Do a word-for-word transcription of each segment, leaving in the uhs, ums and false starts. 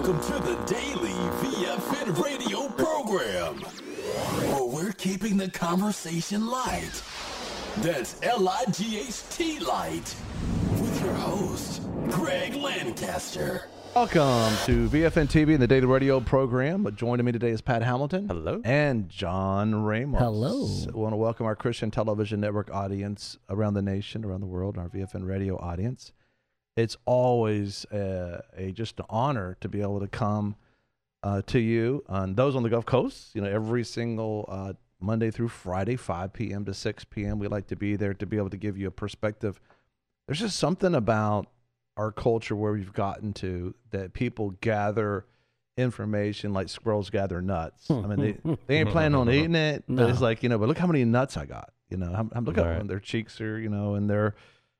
Welcome to the daily V F N radio program, where we're keeping the conversation light. That's L I G H T light. With your host, Greg Lancaster. Welcome to V F N T V and the daily radio program. Joining me today is Pat Hamilton. Hello. And John Ramos. Hello. We want to welcome our Christian Television Network audience around the nation, around the world, our V F N radio audience. It's always a, a just an honor to be able to come uh, to you, and those on the Gulf Coast, you know, every single uh, Monday through Friday, five p.m. to six p.m. We like to be there to be able to give you a perspective. There's just something about our culture where we've gotten to that people gather information like squirrels gather nuts. I mean, they, they ain't planning on eating it, but No. it's like, you know, but look how many nuts I got. You know, I'm, I'm looking at Right. them. Their cheeks are, you know, and their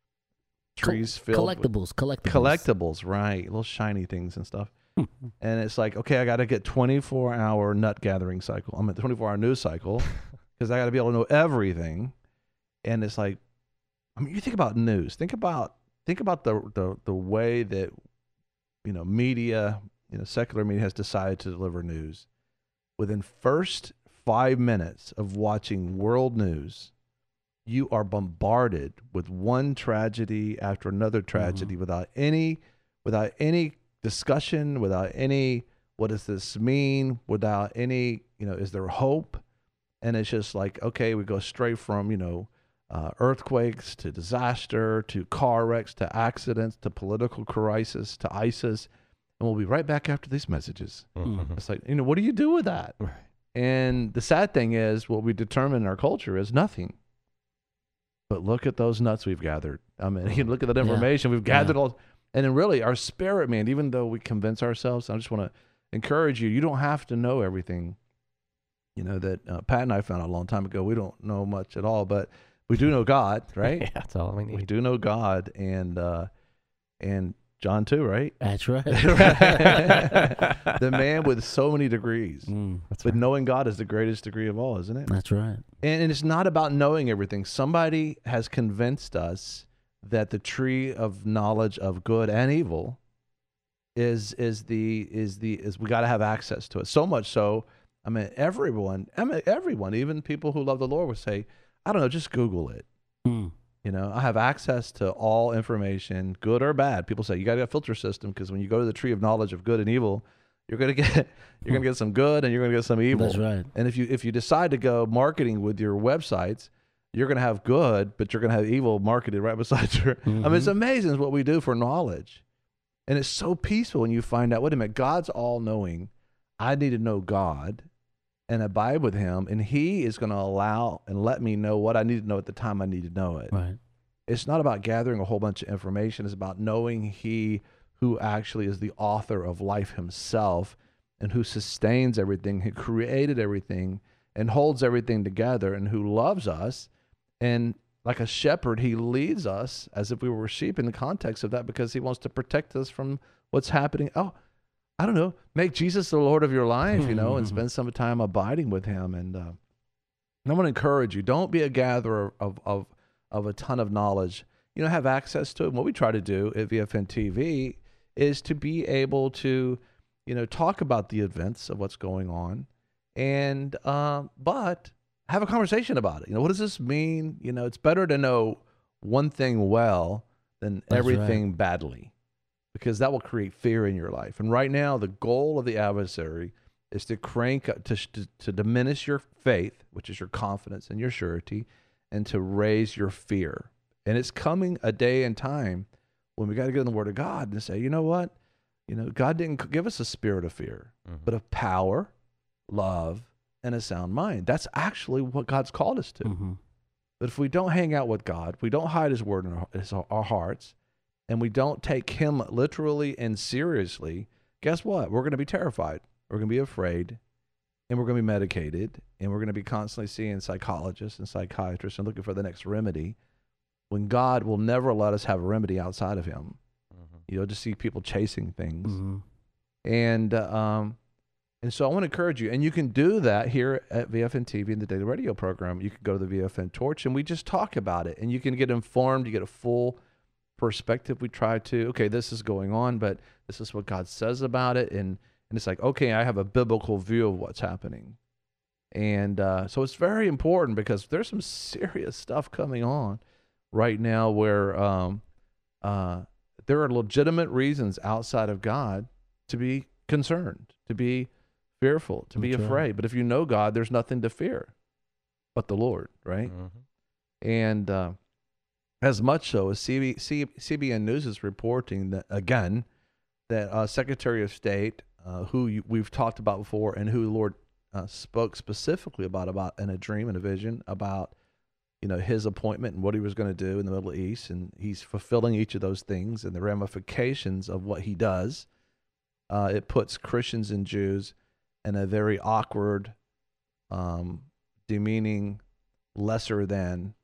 trees filled with collectibles, collectibles, collectibles, right? Little shiny things and stuff. And it's like, okay, I got to get twenty-four hour nut gathering cycle. I'm at twenty-four hour news cycle because I got to be able to know everything. And it's like, I mean, you think about news. Think about think about the the the way that, you know, media, you know, secular media has decided to deliver news. Within first five minutes of watching world news, you are bombarded with one tragedy after another tragedy, mm-hmm. without any, without any discussion, without any, what does this mean? Without any, you know, is there hope? And it's just like, okay, we go straight from, you know, uh, earthquakes to disaster to car wrecks to accidents to political crisis to ISIS, and we'll be right back after these messages. Mm-hmm. It's like, you know, what do you do with that? Right. And the sad thing is, what we determine in our culture is nothing. But look at those nuts we've gathered. I mean, you look at that information we've gathered Yeah. all, and then really our spirit, man. Even though we convince ourselves, I just want to encourage you. You don't have to know everything. You know that uh, Pat and I found out a long time ago. We don't know much at all, but we do know God, right? Yeah, that's all we need. We do know God, and uh, and John too, right? That's right. The man with so many degrees. Mm, That's But right. knowing God is the greatest degree of all, isn't it? that's right. And, and it's not about knowing everything. Somebody has convinced us that the tree of knowledge of good and evil is is the is the is we got to have access to it. So much so, I mean, everyone, I mean, everyone, even people who love the Lord would say, I don't know, just Google it. Mm. You know, I have access to all information, good or bad. People say you got to get a filter system because when you go to the tree of knowledge of good and evil, you're gonna get you're gonna get some good and you're gonna get some evil. That's right. And if you if you decide to go marketing with your websites, you're gonna have good, but you're gonna have evil marketed right beside your. Mm-hmm. I mean, it's amazing what we do for knowledge, and it's so peaceful when you find out. Wait a minute, God's all knowing. I need to know God and abide with Him, and He is going to allow and let me know what I need to know at the time I need to know it. Right. It's not about gathering a whole bunch of information. It's about knowing He who actually is the author of life Himself and who sustains everything, who created everything and holds everything together, and who loves us. And like a shepherd, He leads us as if we were sheep in the context of that, because He wants to protect us from what's happening. Oh, I don't know, make Jesus the Lord of your life, you know, and spend some time abiding with Him. And, uh, and I want to encourage you, don't be a gatherer of, of, of a ton of knowledge. You know, have access to it. And what we try to do at V F N T V is to be able to, you know, talk about the events of what's going on, and, uh, but have a conversation about it. You know, what does this mean? You know, it's better to know one thing well than That's everything right. badly, because that will create fear in your life. And right now, the goal of the adversary is to crank up, to, to, to diminish your faith, which is your confidence and your surety, and to raise your fear. And it's coming a day and time when we got to get in the Word of God and say, you know what? You know, God didn't give us a spirit of fear, Mhm. but of power, love, and a sound mind. That's actually what God's called us to. Mm-hmm. But if we don't hang out with God, we don't hide His Word in our, his, our hearts, and we don't take Him literally and seriously, guess what? We're going to be terrified. We're going to be afraid, and we're going to be medicated, and we're going to be constantly seeing psychologists and psychiatrists and looking for the next remedy, when God will never let us have a remedy outside of Him. Mhm. You know, just see people chasing things. Mm-hmm. And uh, um, and so I want to encourage you, and you can do that here at V F N T V in the daily radio program. You can go to the V F N Torch, and we just talk about it, and you can get informed. You get a full perspective. We try to, okay, this is going on, but this is what God says about it. And, and it's like, okay, I have a biblical view of what's happening. And uh, so it's very important because there's some serious stuff coming on right now where um, uh, there are legitimate reasons outside of God to be concerned, to be fearful, to be That's afraid. right. But if you know God, there's nothing to fear but the Lord, right? Mm-hmm. And uh, as much so as C B, C, C B N News is reporting that, again, that uh, Secretary of State, uh, who you, we've talked about before and who the Lord uh, spoke specifically about, about in a dream and a vision about, you know, his appointment and what he was going to do in the Middle East. And he's fulfilling each of those things and the ramifications of what he does. Uh, it puts Christians and Jews in a very awkward, um, demeaning, lesser than,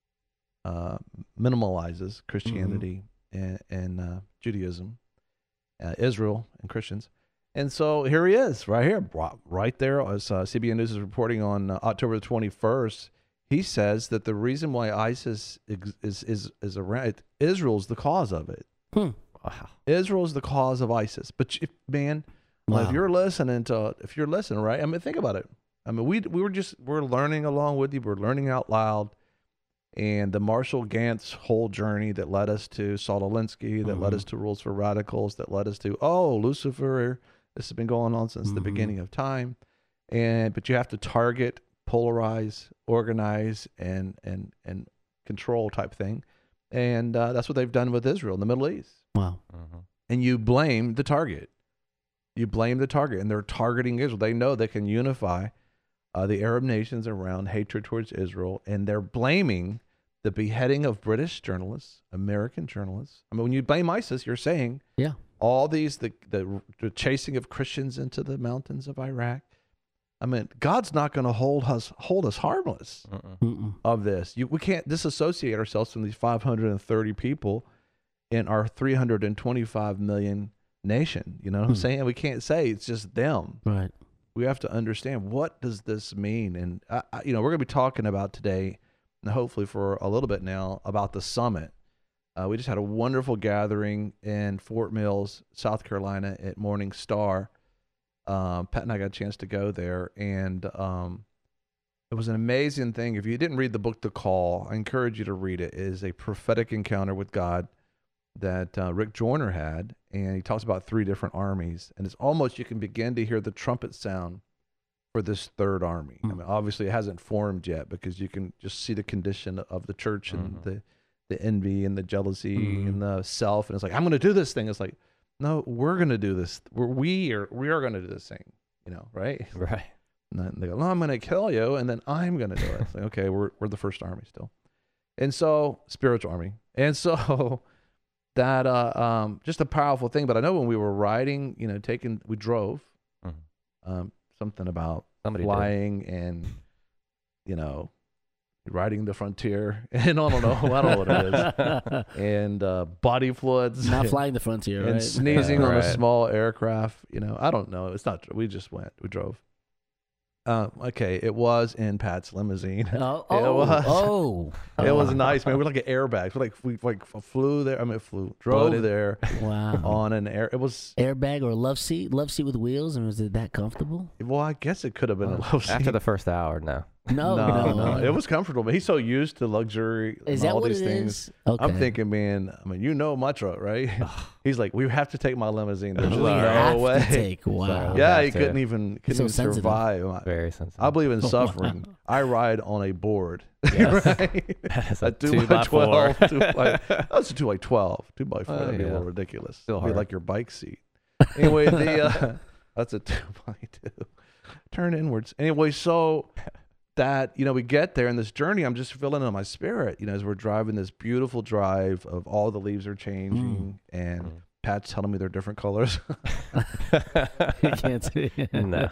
uh, minimalizes Christianity mm-hmm. and, and uh, Judaism, uh, Israel and Christians. And so here he is, right here, right there, as uh, C B N News is reporting on uh, October the twenty-first. He says that the reason why ISIS is is is, is around, Israel's the cause of it. Hmm. Wow. Israel's the cause of ISIS. But if, man, Wow. if you're listening to, if you're listening, right? I mean, think about it. I mean, we we were just we're learning along with you. We're learning out loud. And the Marshall Gantz whole journey that led us to Saul Alinsky, that Mm-hmm. led us to Rules for Radicals, that led us to, oh, Lucifer, this has been going on since Mm-hmm. the beginning of time. And but you have to target, polarize, organize, and and and control type thing. And uh, that's what they've done with Israel in the Middle East. Wow. Mm-hmm. And you blame the target. You blame the target, and they're targeting Israel. They know they can unify uh, the Arab nations around hatred towards Israel, and they're blaming the beheading of British journalists, American journalists. I mean, when you blame ISIS, you're saying Yeah. all these, the, the, the chasing of Christians into the mountains of Iraq. I mean, God's not going to hold us hold us harmless Mm-mm. Mm-mm. of this. You, we can't disassociate ourselves from these five hundred thirty people in our three hundred twenty-five million nation. You know what I'm Hmm. saying? We can't say it's just them. Right. We have to understand, what does this mean? And, I, I, you know, we're going to be talking about today, and hopefully for a little bit now, about the summit. Uh, we just had a wonderful gathering in Fort Mills, South Carolina at Morning Star. Um, Pat and I got a chance to go there, and um, it was an amazing thing. If you didn't read the book, The Call, I encourage you to read it. It is a prophetic encounter with God that uh, Rick Joyner had, and he talks about three different armies, and it's almost, you can begin to hear the trumpet sound for this third army. Mm. I mean, obviously it hasn't formed yet, because you can just see the condition of the church and Mhm. the the envy and the jealousy Mhm. and the self, and it's like, I'm going to do this thing. It's like, no, we're going to do this. We're, we are we are going to do this thing, you know, right? Right. And then they go, no, I'm going to kill you, and then I'm going to do it. It's like, okay, we're we're the first army still, and so spiritual army, and so that uh um just a powerful thing. But I know when we were riding, you know, taking we drove, Mhm. um something about Somebody did. flying and you know riding the frontier, and I don't know, I don't know what it is, and uh, body fluids, Not flying the frontier, and right? sneezing Yeah, on a right. small aircraft. You know, I don't know. It's not. We just went. We drove. Uh, okay, it was in Pat's limousine. Oh, It oh, was. oh. It was nice, man. We're like airbags. We like we like flew there. I mean, flew drove Floated. there Wow. on an air. It was Airbag or love seat? Love seat with wheels, and was it that comfortable? well, I guess it could have been a love seat. After the first hour, no. No, no, no, no, it was comfortable. But he's so used to luxury Is and that all what these it things. is? Okay. I'm thinking, man. I mean, you know my truck, right? He's like, we have to take my limousine. There's just we no have way. to take. Wow. Sorry. Yeah, have he to. couldn't even couldn't so even sensitive. survive. Very sensitive. I believe in suffering. I ride on a board. Yes. Right? That's A a two, two by by twelve. four. Two by, that's a two by twelve. Two by four. Oh, That'd be a yeah. little ridiculous. Still It'd be hard. like your bike seat. Anyway, the uh, that's a two by two. Turn inwards. Anyway, so that you know, we get there in this journey. I'm just feeling it in my spirit. You know, as we're driving this beautiful drive of all the leaves are changing, and Mm. Pat's telling me they're different colors. You can't see. No.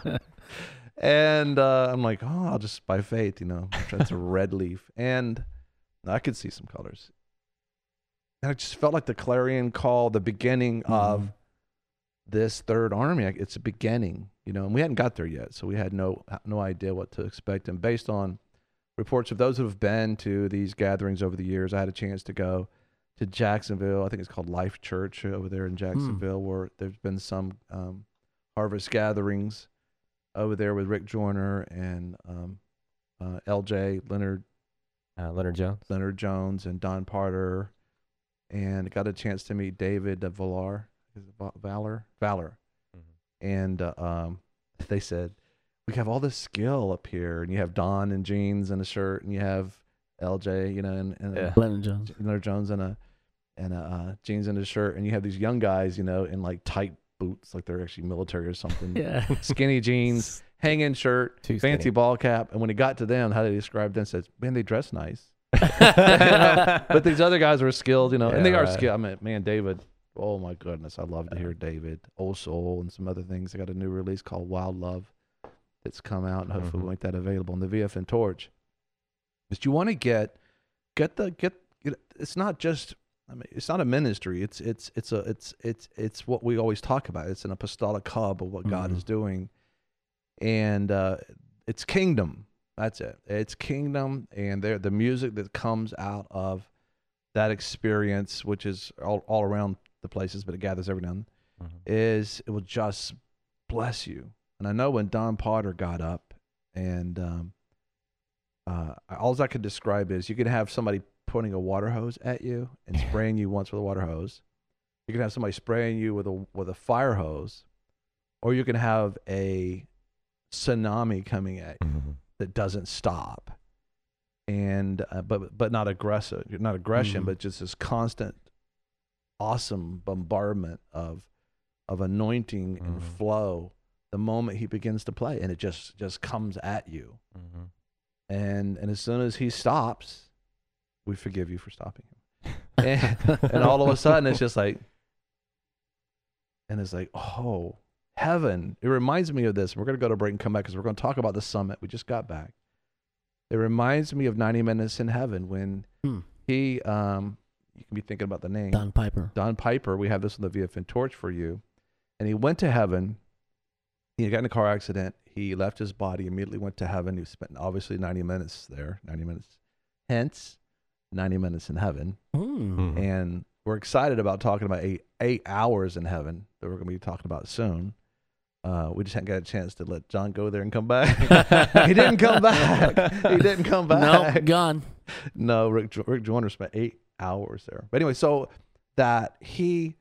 And uh, I'm like, oh, I'll just by faith, you know, that's a red leaf, and I could see some colors. And I just felt like the clarion call, the beginning of Mhm. this third army. Like, it's a beginning, you know, and we hadn't got there yet, so we had no no idea what to expect. And based on reports of those who have been to these gatherings over the years, I had a chance to go to Jacksonville. I think it's called Life Church over there in Jacksonville, mm. where there's been some um, harvest gatherings over there with Rick Joyner and um, uh, L J Leonard, uh, Leonard Jones, Leonard Jones, and Don Parter, and got a chance to meet David uh, Valor, is it Valor, Valor, mm-hmm. and uh, um, they said we have all this skill up here, and you have Don in jeans and a shirt, and you have L J, you know, and, and yeah. Leonard Jones, Leonard Jones, and a and a uh, jeans and a shirt, and you have these young guys, you know, in like tight boots, like they're actually military or something. Yeah. Skinny jeans, hanging shirt, Too fancy skinny. ball cap. And when he got to them, how they described them, said, man, they dress nice. You know? But these other guys were skilled, you know, Yeah, and they are right. skilled. I mean, man, David, oh my goodness, I love to hear David. Old Soul and some other things. They got a new release called Wild Love that's come out, and hopefully Mm-hmm. we'll make that available on the V F N Torch. But you want to get, get the, get, get, it's not just, I mean, it's not a ministry. It's it's it's a it's it's it's what we always talk about. It's an apostolic hub of what mm-hmm. God is doing, and uh, it's kingdom. That's it. It's kingdom, and there the music that comes out of that experience, which is all, all around the places, but it gathers every now and then, mm-hmm. is it will just bless you. And I know when Don Potter got up, and um, uh, all I could describe is you could have somebody putting a water hose at you and spraying you once with a water hose. You can have somebody spraying you with a with a fire hose, or you can have a tsunami coming at you mm-hmm. that doesn't stop, and uh, but but not aggressive, not aggression, mm-hmm. but just this constant, awesome bombardment of of anointing mm-hmm. and flow. The moment he begins to play, and it just just comes at you, mm-hmm. and and as soon as he stops, we forgive you for stopping him. And, and all of a sudden, it's just like, and it's like, oh, heaven. It reminds me of this. We're going to go to break and come back because we're going to talk about the summit. We just got back. It reminds me of ninety Minutes in Heaven when hmm. he, um, you can be thinking about the name. Don Piper. Don Piper. We have this on the V F N Torch for you. And he went to heaven. He got in a car accident. He left his body, immediately went to heaven. He spent obviously ninety minutes there, ninety minutes. Hence, ninety minutes in heaven. Mm. And we're excited about talking about eight, eight hours in heaven that we're going to be talking about soon. Uh, we just hadn't got a chance to let John go there and come back. He didn't come back. He didn't come back. No, gone. No, Rick, Rick Joyner spent eight hours there. But anyway, so that he,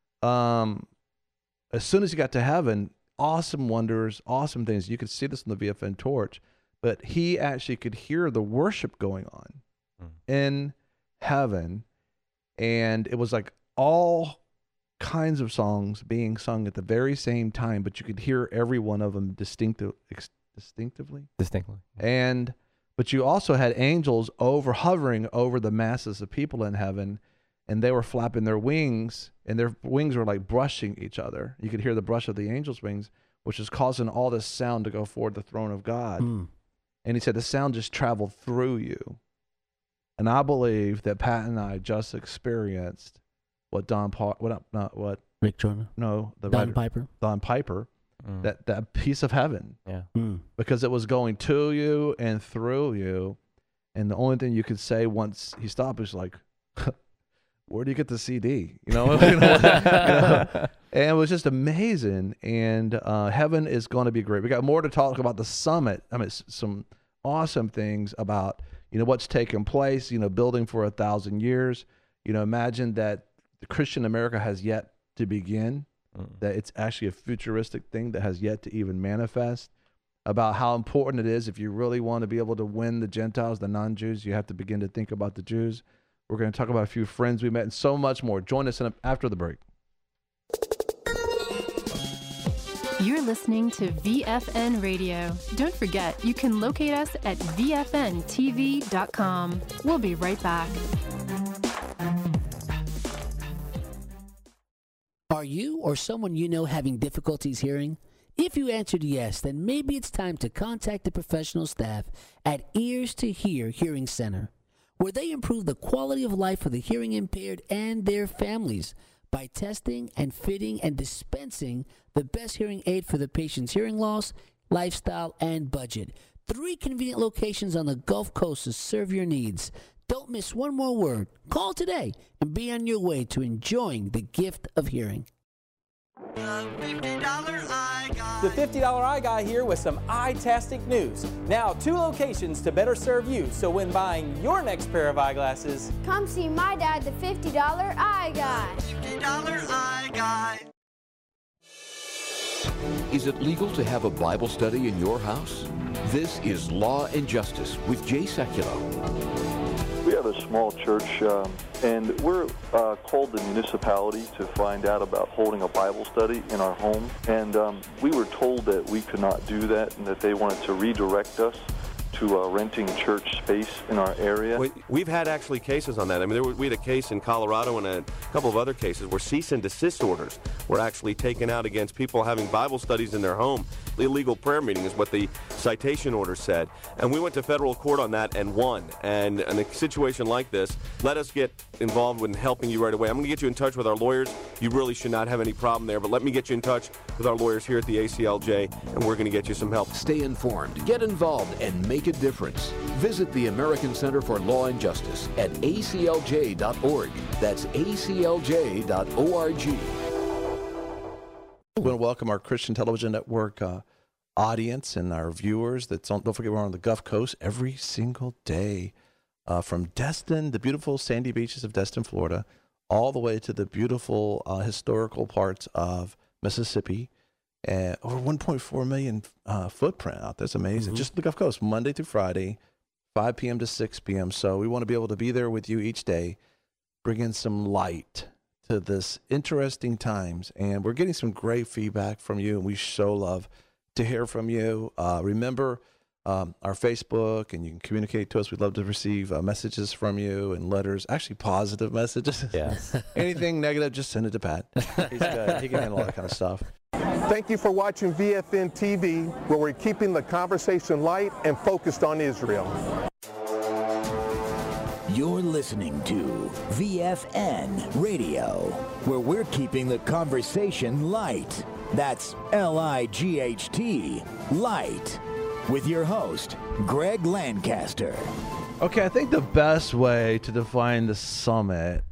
um, as soon as he got to heaven, awesome wonders, awesome things. You could see this on the V F N Torch, but he actually could hear the worship going on mm. in heaven, and it was like all kinds of songs being sung at the very same time, but you could hear every one of them distinctive, ex, distinctively. Distinctly. And but you also had angels over hovering over the masses of people in heaven, and they were flapping their wings, and their wings were like brushing each other. You could hear the brush of the angels' wings, which is causing all this sound to go forward the throne of God. Mm. And he said the sound just traveled through you. And I believe that Pat and I just experienced what Don pa- what not what Rick Joyner. No, the Don writer, Piper. Don Piper. Mm. That that piece of heaven. Yeah. Mm. Because it was going to you and through you. And the only thing you could say once he stopped was like, where do you get the C D? You know, you know, you know? And it was just amazing. And uh, heaven is going to be great. We got more to talk about the summit. I mean, some awesome things about, you know, what's taking place, you know, building for a thousand years. You know, imagine that the Christian America has yet to begin, mm. that it's actually a futuristic thing that has yet to even manifest, about how important it is. If you really want to be able to win the Gentiles, the non-Jews, you have to begin to think about the Jews. We're going to talk about a few friends we met and so much more. Join us in a, after the break. You're listening to V F N Radio. Don't forget, you can locate us at V F N T V dot com. We'll be right back. Are you or someone you know having difficulties hearing? If you answered yes, then maybe it's time to contact the professional staff at Ears to Hear Hearing Center, where they improve the quality of life for the hearing impaired and their families by testing and fitting and dispensing the best hearing aid for the patient's hearing loss, lifestyle, and budget. Three convenient locations on the Gulf Coast to serve your needs. Don't miss one more word. Call today and be on your way to enjoying the gift of hearing. The fifty dollar Eye Guy. The fifty dollar Eye Guy here with some eye-tastic news. Now, two locations to better serve you, so when buying your next pair of eyeglasses, come see my dad, the fifty dollar Eye Guy. fifty dollar Eye Guy. Is it legal to have a Bible study in your house? This is Law and Justice with Jay Sekulow. We have a small church, um, and we're uh, called the municipality to find out about holding a Bible study in our home. And um, we were told that we could not do that and that they wanted to redirect us to uh, renting church space in our area. We, we've had actually cases on that. I mean, there were, we had a case in Colorado and a couple of other cases where cease and desist orders were actually taken out against people having Bible studies in their home. Illegal prayer meeting is what the citation order said. And we went to federal court on that and won. And in a situation like this, let us get involved in helping you right away. I'm going to get you in touch with our lawyers. You really should not have any problem there, but let me get you in touch with our lawyers here at the A C L J, and we're going to get you some help. Stay informed, get involved, and make a difference. Visit the American Center for Law and Justice at A C L J dot org. That's A C L J dot org. We want to welcome our Christian Television Network uh, audience and our viewers. That's on, don't forget, we're on the Gulf Coast every single day, uh, from Destin, the beautiful sandy beaches of Destin, Florida, all the way to the beautiful uh, historical parts of Mississippi. Uh, over one point four million uh, footprint out there. That's amazing. Mm-hmm. Just the Gulf Coast, Monday through Friday, five p.m. to six p.m. So we want to be able to be there with you each day, bringing some light to this interesting times. And we're getting some great feedback from you, and we so love to hear from you. Uh, remember um, our Facebook, and you can communicate to us. We'd love to receive uh, messages from you and letters, actually positive messages. Yeah. Anything negative, just send it to Pat. He's good. He can handle all that kind of stuff. Thank you for watching V F N T V, where we're keeping the conversation light and focused on Israel. You're listening to V F N Radio, where we're keeping the conversation light. That's L I G H T, light. With your host, Greg Lancaster. Okay, I think the best way to define the summit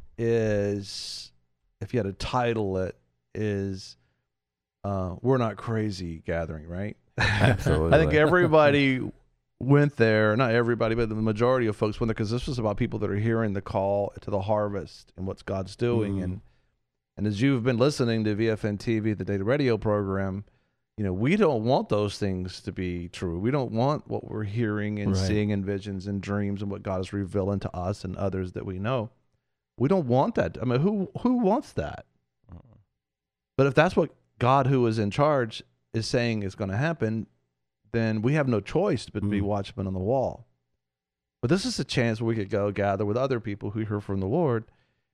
is, if you had to title it, is uh, We're Not Crazy Gathering, right? Absolutely. I think everybody went there, not everybody, but the majority of folks went there because this was about people that are hearing the call to the harvest and what God's doing. Mm. And and as you've been listening to V F N T V, the data radio program, you know, we don't want those things to be true. We don't want what we're hearing and right. seeing in visions and dreams and what God is revealing to us and others that we know. We don't want that. I mean, who who wants that? Uh-uh. But if that's what God, who is in charge, is saying is going to happen, then we have no choice but to be watchmen on the wall. But this is a chance where we could go gather with other people who hear from the Lord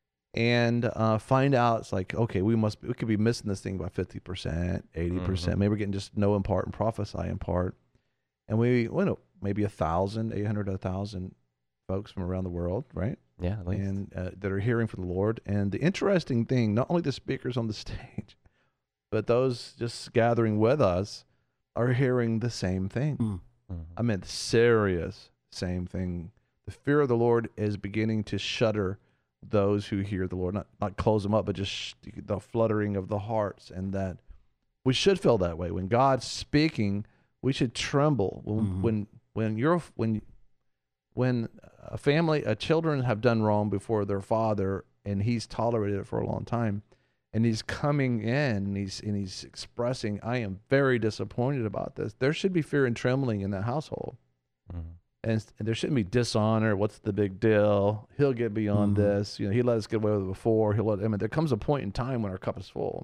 and uh, find out. It's like, okay, we must we could be missing this thing by fifty percent, eighty percent. Mm-hmm. Maybe we're getting just know in part and prophesy in part. And we, well, no, maybe a thousand, eight hundred, a thousand folks from around the world, right? Yeah, at least. And uh, that are hearing from the Lord. And the interesting thing, not only the speakers on the stage, but those just gathering with us are hearing the same thing. Mm-hmm. I mean, serious same thing. The fear of the Lord is beginning to shudder those who hear the Lord, not not close them up, but just sh- the fluttering of the hearts. And that we should feel that way. When God's speaking, we should tremble. When mm-hmm. when when you're when when a family, a children have done wrong before their father, and he's tolerated it for a long time, and he's coming in and he's and he's expressing, I am very disappointed about this. There should be fear and trembling in that household. Mm-hmm. And, and there shouldn't be dishonor. What's the big deal? He'll get beyond mm-hmm. this. You know, he let us get away with it before. He'll let, I mean, there comes a point in time when our cup is full.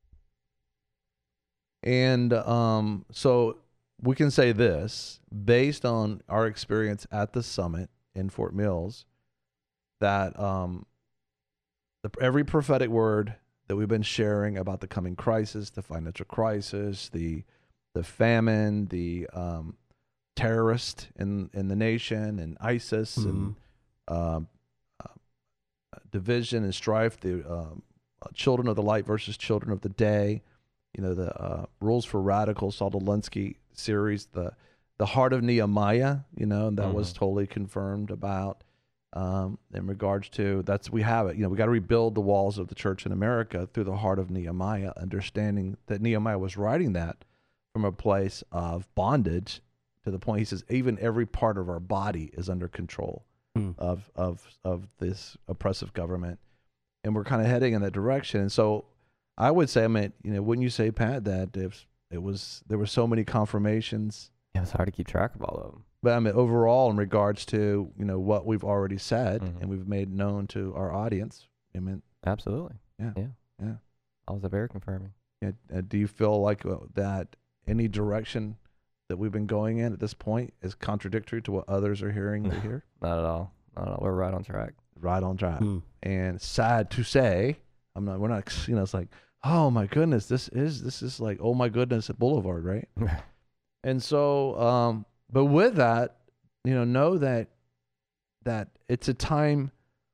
And um, so we can say this, based on our experience at the summit in Fort Mills, that um, the, every prophetic word that we've been sharing about the coming crisis, the financial crisis, the the famine, the um, terrorist in, in the nation, and ISIS, mm-hmm. and uh, uh, division and strife, the um, uh, children of the light versus children of the day, you know, the uh, Rules for Radicals, Saul Alinsky series, the the heart of Nehemiah, you know, and that mm-hmm. was totally confirmed about um, in regards to that's we have it. You know, we got to rebuild the walls of the church in America through the heart of Nehemiah, understanding that Nehemiah was writing that from a place of bondage to the point he says even every part of our body is under control mm. of of of this oppressive government, and we're kind of heading in that direction. And so I would say, I mean, you know, wouldn't you say, Pat, that if it was there were so many confirmations? Yeah, it's hard to keep track of all of them. But I mean, overall, in regards to, you know, what we've already said Mhm. and we've made known to our audience, I mean, Absolutely. yeah, Yeah. yeah. All was a very confirming. yeah. Uh, do you feel like uh, that any direction that we've been going in at this point is contradictory to what others are hearing to hear? Not at all. Not at all. We're right on track. Right on track. Hmm. And sad to say, I'm not. We're not. You know, it's like, oh my goodness, this is this is like, oh my goodness, at Boulevard, right? And so, um, but with that, you know, know that that it's a time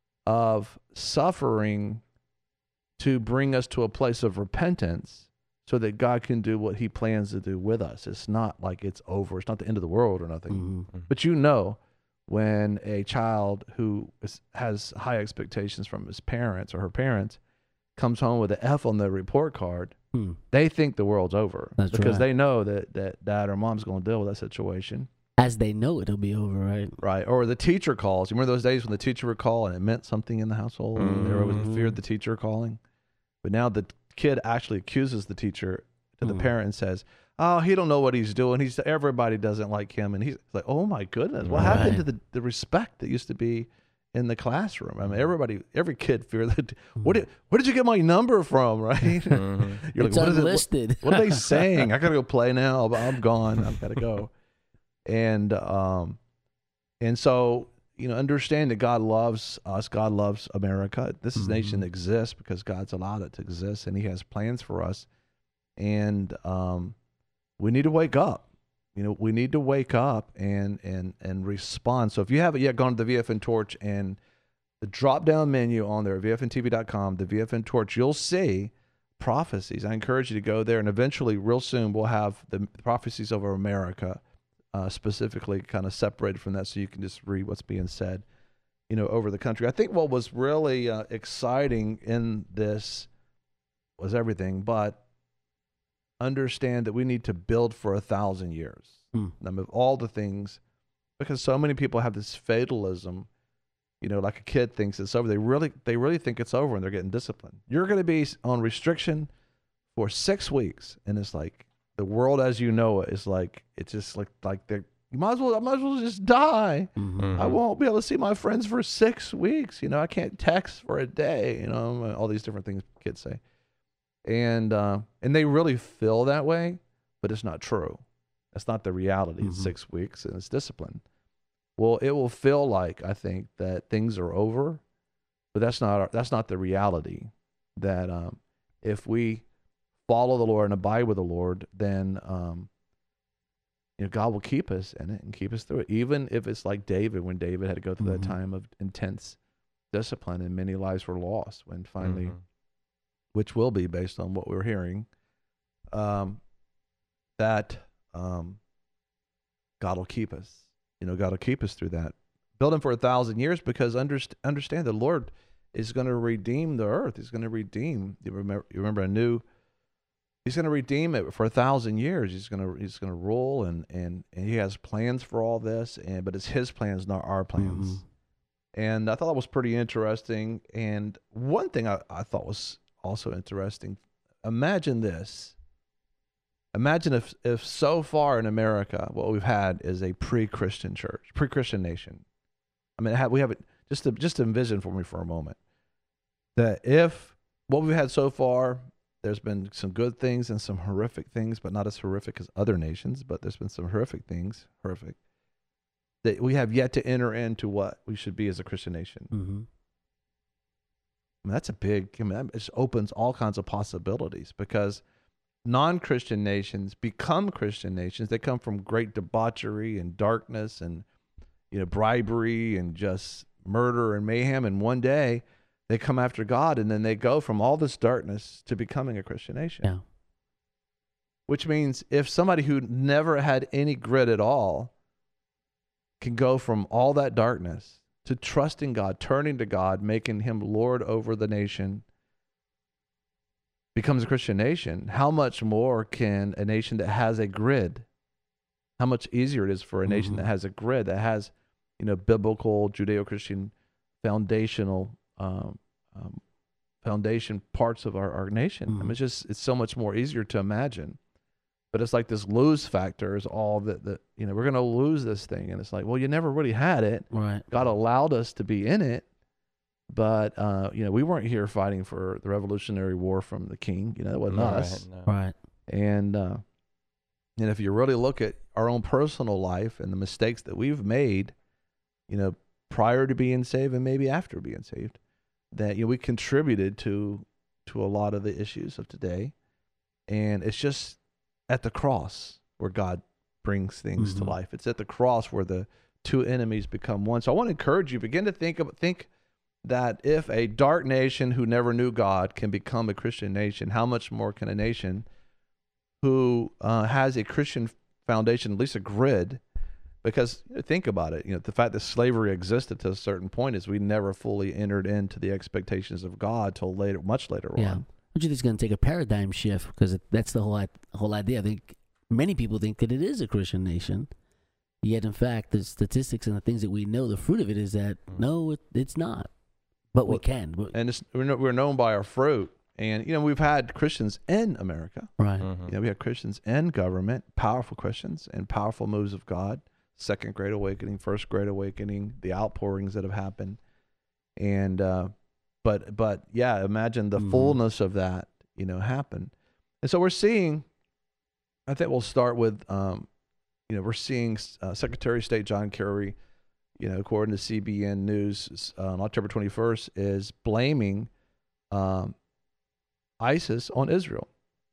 of suffering to bring us to a place of repentance so that God can do what he plans to do with us. It's not like it's over. It's not the end of the world or nothing. Mm-hmm. But you know, when a child who is, has high expectations from his parents or her parents comes home with an F on their report card, Hmm. they think the world's over. That's because right. they know that, that dad or mom's going to deal with that situation. As they know it'll be over, right? Right. Or the teacher calls. You remember those days when the teacher would call and it meant something in the household? And they always Mhm. feared the teacher calling. But now the kid actually accuses the teacher to the Mhm. parent and says, oh, he don't know what he's doing. He's everybody doesn't like him. And he's like, oh my goodness, what happened to Right. the, the respect that used to be in the classroom? I mean, everybody, every kid feared that. What did, where did you get my number from? Right? Mhm. You're It's what is it- unlisted. What, what are they saying? I gotta go play now. But I'm gone. I've got to go. And um, and so you know, understand that God loves us. God loves America. This Mhm. nation exists because God's allowed it to exist, and He has plans for us. And um, we need to wake up. You know, we need to wake up and and and respond. So if you haven't yet gone to the V F N Torch and the drop down menu on there, V F N T V dot com, the V F N Torch, you'll see prophecies. I encourage you to go there, and eventually, real soon, we'll have the prophecies over America, uh, specifically kind of separated from that, so you can just read what's being said, you know, over the country. I think what was really uh, exciting in this was everything, but understand that we need to build for a thousand years. Hmm. And of all the things, because so many people have this fatalism, you know, like a kid thinks it's over. They really, they really think it's over, and they're getting disciplined. You're going to be on restriction for six weeks, and it's like the world as you know it is like it's just like like they you might as well I might as well just die. Mhm. I won't be able to see my friends for six weeks. You know, I can't text for a day. You know, all these different things kids say, and uh, and they really feel that way, but it's not true. That's not the reality. It's Mhm. six weeks, and it's discipline. Well, it will feel like, I think, that things are over, but that's not our, that's not the reality. That um, if we follow the Lord and abide with the Lord, then um, you know, God will keep us in it and keep us through it. Even if it's like David, when David had to go through Mhm. that time of intense discipline, and many lives were lost when finally, Mhm. which will be based on what we're hearing, um, that um, God will keep us. You know, God will keep us through that. Build him for a thousand years, because underst- understand the Lord is going to redeem the earth. He's going to redeem. You remember, you remember a new. He's going to redeem it for a thousand years. He's going to he's going to rule, and, and and he has plans for all this. And but it's his plans, not our plans. Mhm. And I thought that was pretty interesting. And one thing I, I thought was also interesting. Imagine this. Imagine if, if so far in America, what we've had is a pre-Christian church, pre-Christian nation. I mean, we have it, just to, just to envision for me for a moment, that if what we've had so far, there's been some good things and some horrific things, but not as horrific as other nations, but there's been some horrific things, horrific, that we have yet to enter into what we should be as a Christian nation. Mm-hmm. I mean, that's a big, I mean, that just opens all kinds of possibilities, because non-Christian nations become Christian nations. They come from great debauchery and darkness and, you know, bribery and just murder and mayhem. And one day they come after God, and then they go from all this darkness to becoming a Christian nation. Yeah. Which means if somebody who never had any grit at all can go from all that darkness to trusting God, turning to God, making him Lord over the nation, becomes a Christian nation, how much more can a nation that has a grid, how much easier it is for a nation Mm-hmm. that has a grid, that has, you know, biblical, Judeo-Christian foundational um, um, foundation parts of our, our nation. Mm-hmm. I mean, it's just, it's so much more easier to imagine. But it's like this lose factor is all that, that you know, we're going to lose this thing. And it's like, well, you never really had it. Right. God allowed us to be in it. But, uh, you know, we weren't here fighting for the Revolutionary War from the king. You know, that wasn't No, us. right, no. Right. And, uh, and if you really look at our own personal life and the mistakes that we've made, you know, prior to being saved and maybe after being saved, that, you know, we contributed to to a lot of the issues of today. And it's just at the cross where God brings things Mm-hmm. to life. It's at the cross where the two enemies become one. So I want to encourage you, begin to think of, think that if a dark nation who never knew God can become a Christian nation, how much more can a nation who uh, has a Christian foundation, at least a grid? Because you know, think about it, you know, the fact that slavery existed to a certain point is we never fully entered into the expectations of God till later, much later Yeah. on. Don't you think it's going to take a paradigm shift? Because that's the whole i- whole idea. I think many people think that it is a Christian nation. Yet, in fact, the statistics and the things that we know, the fruit of it is that, no, it, it's not. But we Well, can. We- And it's, we're, kno- we're known by our fruit. And, you know, we've had Christians in America. Right. Mhm. You know, we have Christians in government, powerful Christians, and powerful moves of God. Second Great Awakening, First Great Awakening, the outpourings that have happened. And, uh, but, but yeah, imagine the Mhm. fullness of that, you know, happen. And so we're seeing, I think we'll start with, um, you know, we're seeing uh, Secretary of State John Kerry, you know, according to C B N News, uh, on October twenty-first, is blaming um, ISIS on Israel.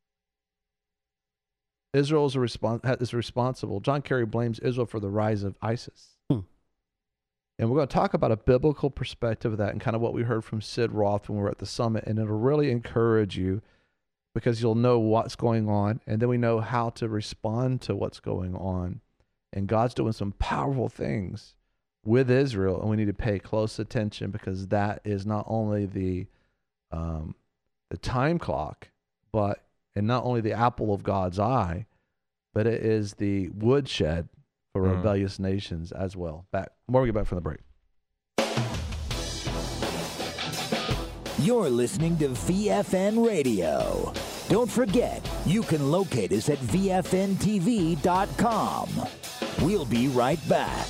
Israel is, a respons- is responsible. John Kerry blames Israel for the rise of ISIS. Hmm. And we're going to talk about a biblical perspective of that and kind of what we heard from Sid Roth when we were at the summit. And it'll really encourage you because you'll know what's going on. And then we know how to respond to what's going on. And God's doing some powerful things with Israel. And we need to pay close attention because that is not only the, um, the time clock, but and not only the apple of God's eye, but it is the woodshed for Mm. rebellious nations as well. Back more we get back from the break. You're listening to V F N Radio. Don't forget, you can locate us at V F N T V dot com. We'll be right back.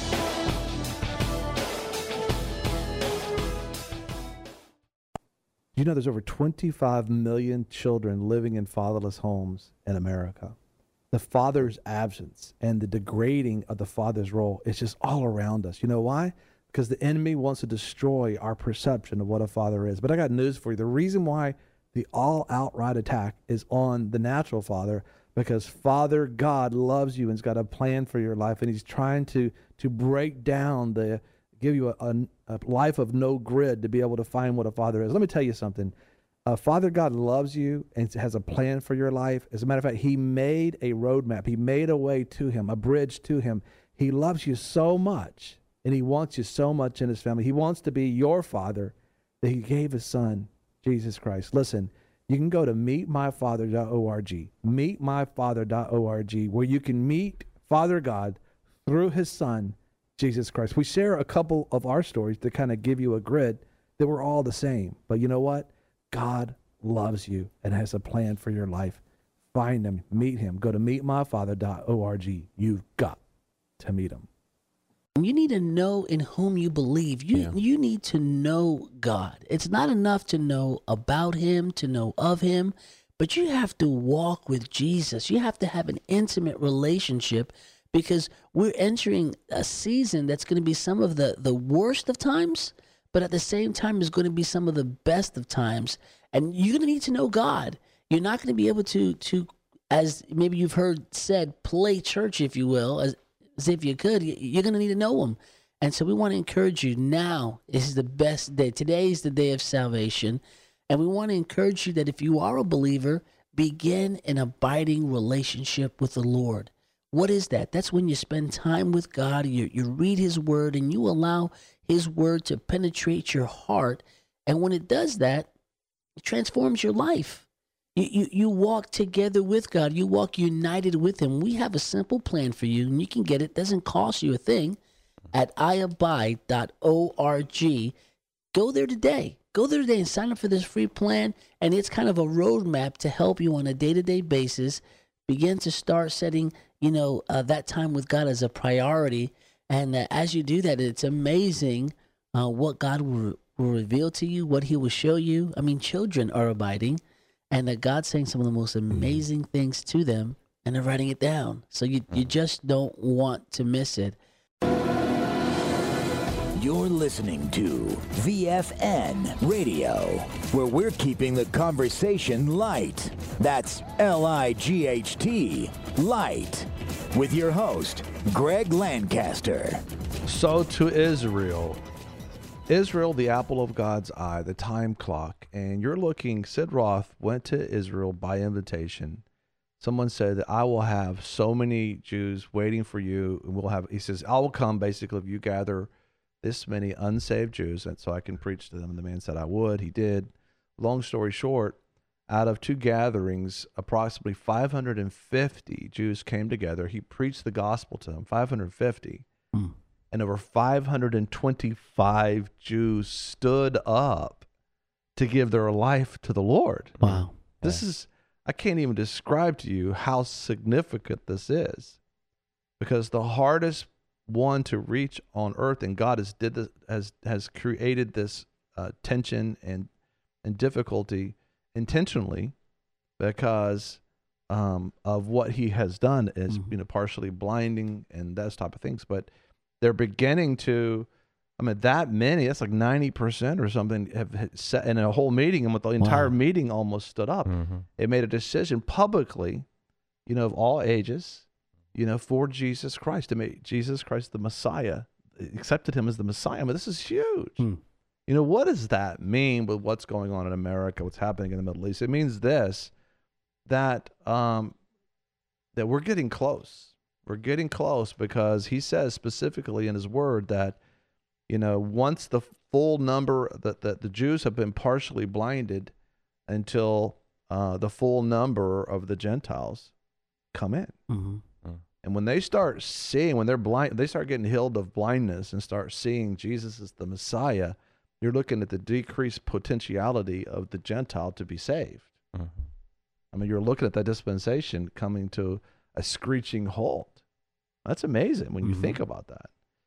You know, there's over twenty-five million children living in fatherless homes in America. The father's absence and the degrading of the father's role is just all around us. You know why? Because the enemy wants to destroy our perception of what a father is. But I got news for you. The reason why the all outright attack is on the natural father, because Father God loves you and's got a plan for your life, and he's trying to to break down the give you a, a, a life of no grid to be able to find what a father is. Let me tell you something. Uh, Father God loves you and has a plan for your life. As a matter of fact, he made a roadmap. He made a way to him, a bridge to him. He loves you so much, and he wants you so much in his family. He wants to be your father that he gave his son, Jesus Christ. Listen, you can go to meet my father dot org, meet my father dot org, where you can meet Father God through his son, Jesus Christ. We share a couple of our stories to kind of give you a grid that we're all the same. But you know what? God loves you and has a plan for your life. Find him, meet him. Go to meet my father dot org. You've got to meet him. You need to know in whom you believe. You Yeah. you need to know God. It's not enough to know about him, to know of him, but you have to walk with Jesus. You have to have an intimate relationship, because we're entering a season that's going to be some of the, the worst of times, but at the same time is going to be some of the best of times. And you're going to need to know God. You're not going to be able to, to, as maybe you've heard said, play church, if you will, as, as if you could. You're going to need to know him. And so we want to encourage you now. This is the best day. Today is the day of salvation. And we want to encourage you that if you are a believer, begin an abiding relationship with the Lord. What is that? That's when you spend time with God, you, you read his word, and you allow his word to penetrate your heart. And when it does that, it transforms your life. You, you, you walk together with God. You walk united with him. We have a simple plan for you, and you can get it. It doesn't cost you a thing at i abide dot org. Go there today. Go there today and sign up for this free plan. And it's kind of a roadmap to help you on a day-to-day basis begin to start setting, you know, uh, that time with God as a priority. And uh, as you do that, it's amazing uh, what God will, will reveal to you, what he will show you. I mean, children are abiding, and that God's saying some of the most amazing things to them, and they're writing it down. So you, you just don't want to miss it. You're listening to V F N Radio, where we're keeping the conversation light. That's L I G H T, light. With your host, Greg Lancaster. So to Israel. Israel, the apple of God's eye, the time clock. And you're looking, Sid Roth went to Israel by invitation. Someone said that I will have so many Jews waiting for you. And we'll have, he says, I will come basically if you gather this many unsaved Jews, and so I can preach to them. And the man said I would. He did. Long story short, out of two gatherings, approximately five hundred fifty Jews came together. He preached the gospel to them, five hundred fifty. Mm. And over five hundred twenty-five Jews stood up to give their life to the Lord. Wow. This yeah. is, I can't even describe to you how significant this is, because the hardest one to reach on earth, and God has did this, has has created this uh, tension and and difficulty intentionally, because um, of what he has done is mm-hmm. you know partially blinding and those type of things. But they're beginning to, I mean, that many, that's like ninety percent or something, have set in a whole meeting, and with the entire wow. meeting almost stood up. Mm-hmm. It made a decision publicly, you know, of all ages, you know, for Jesus Christ, to make Jesus Christ the Messiah, accepted him as the Messiah. I mean, this is huge. Hmm. You know, what does that mean with what's going on in America, what's happening in the Middle East? It means this, that um, that we're getting close. We're getting close, because he says specifically in his word that, you know, once the full number, that, that the Jews have been partially blinded until uh, the full number of the Gentiles come in. Mm-hmm. And when they start seeing, when they're blind, they start getting healed of blindness and start seeing Jesus as the Messiah, you're looking at the decreased potentiality of the Gentile to be saved. Mm-hmm. I mean, you're looking at that dispensation coming to a screeching halt. That's amazing when you mm-hmm. think about that.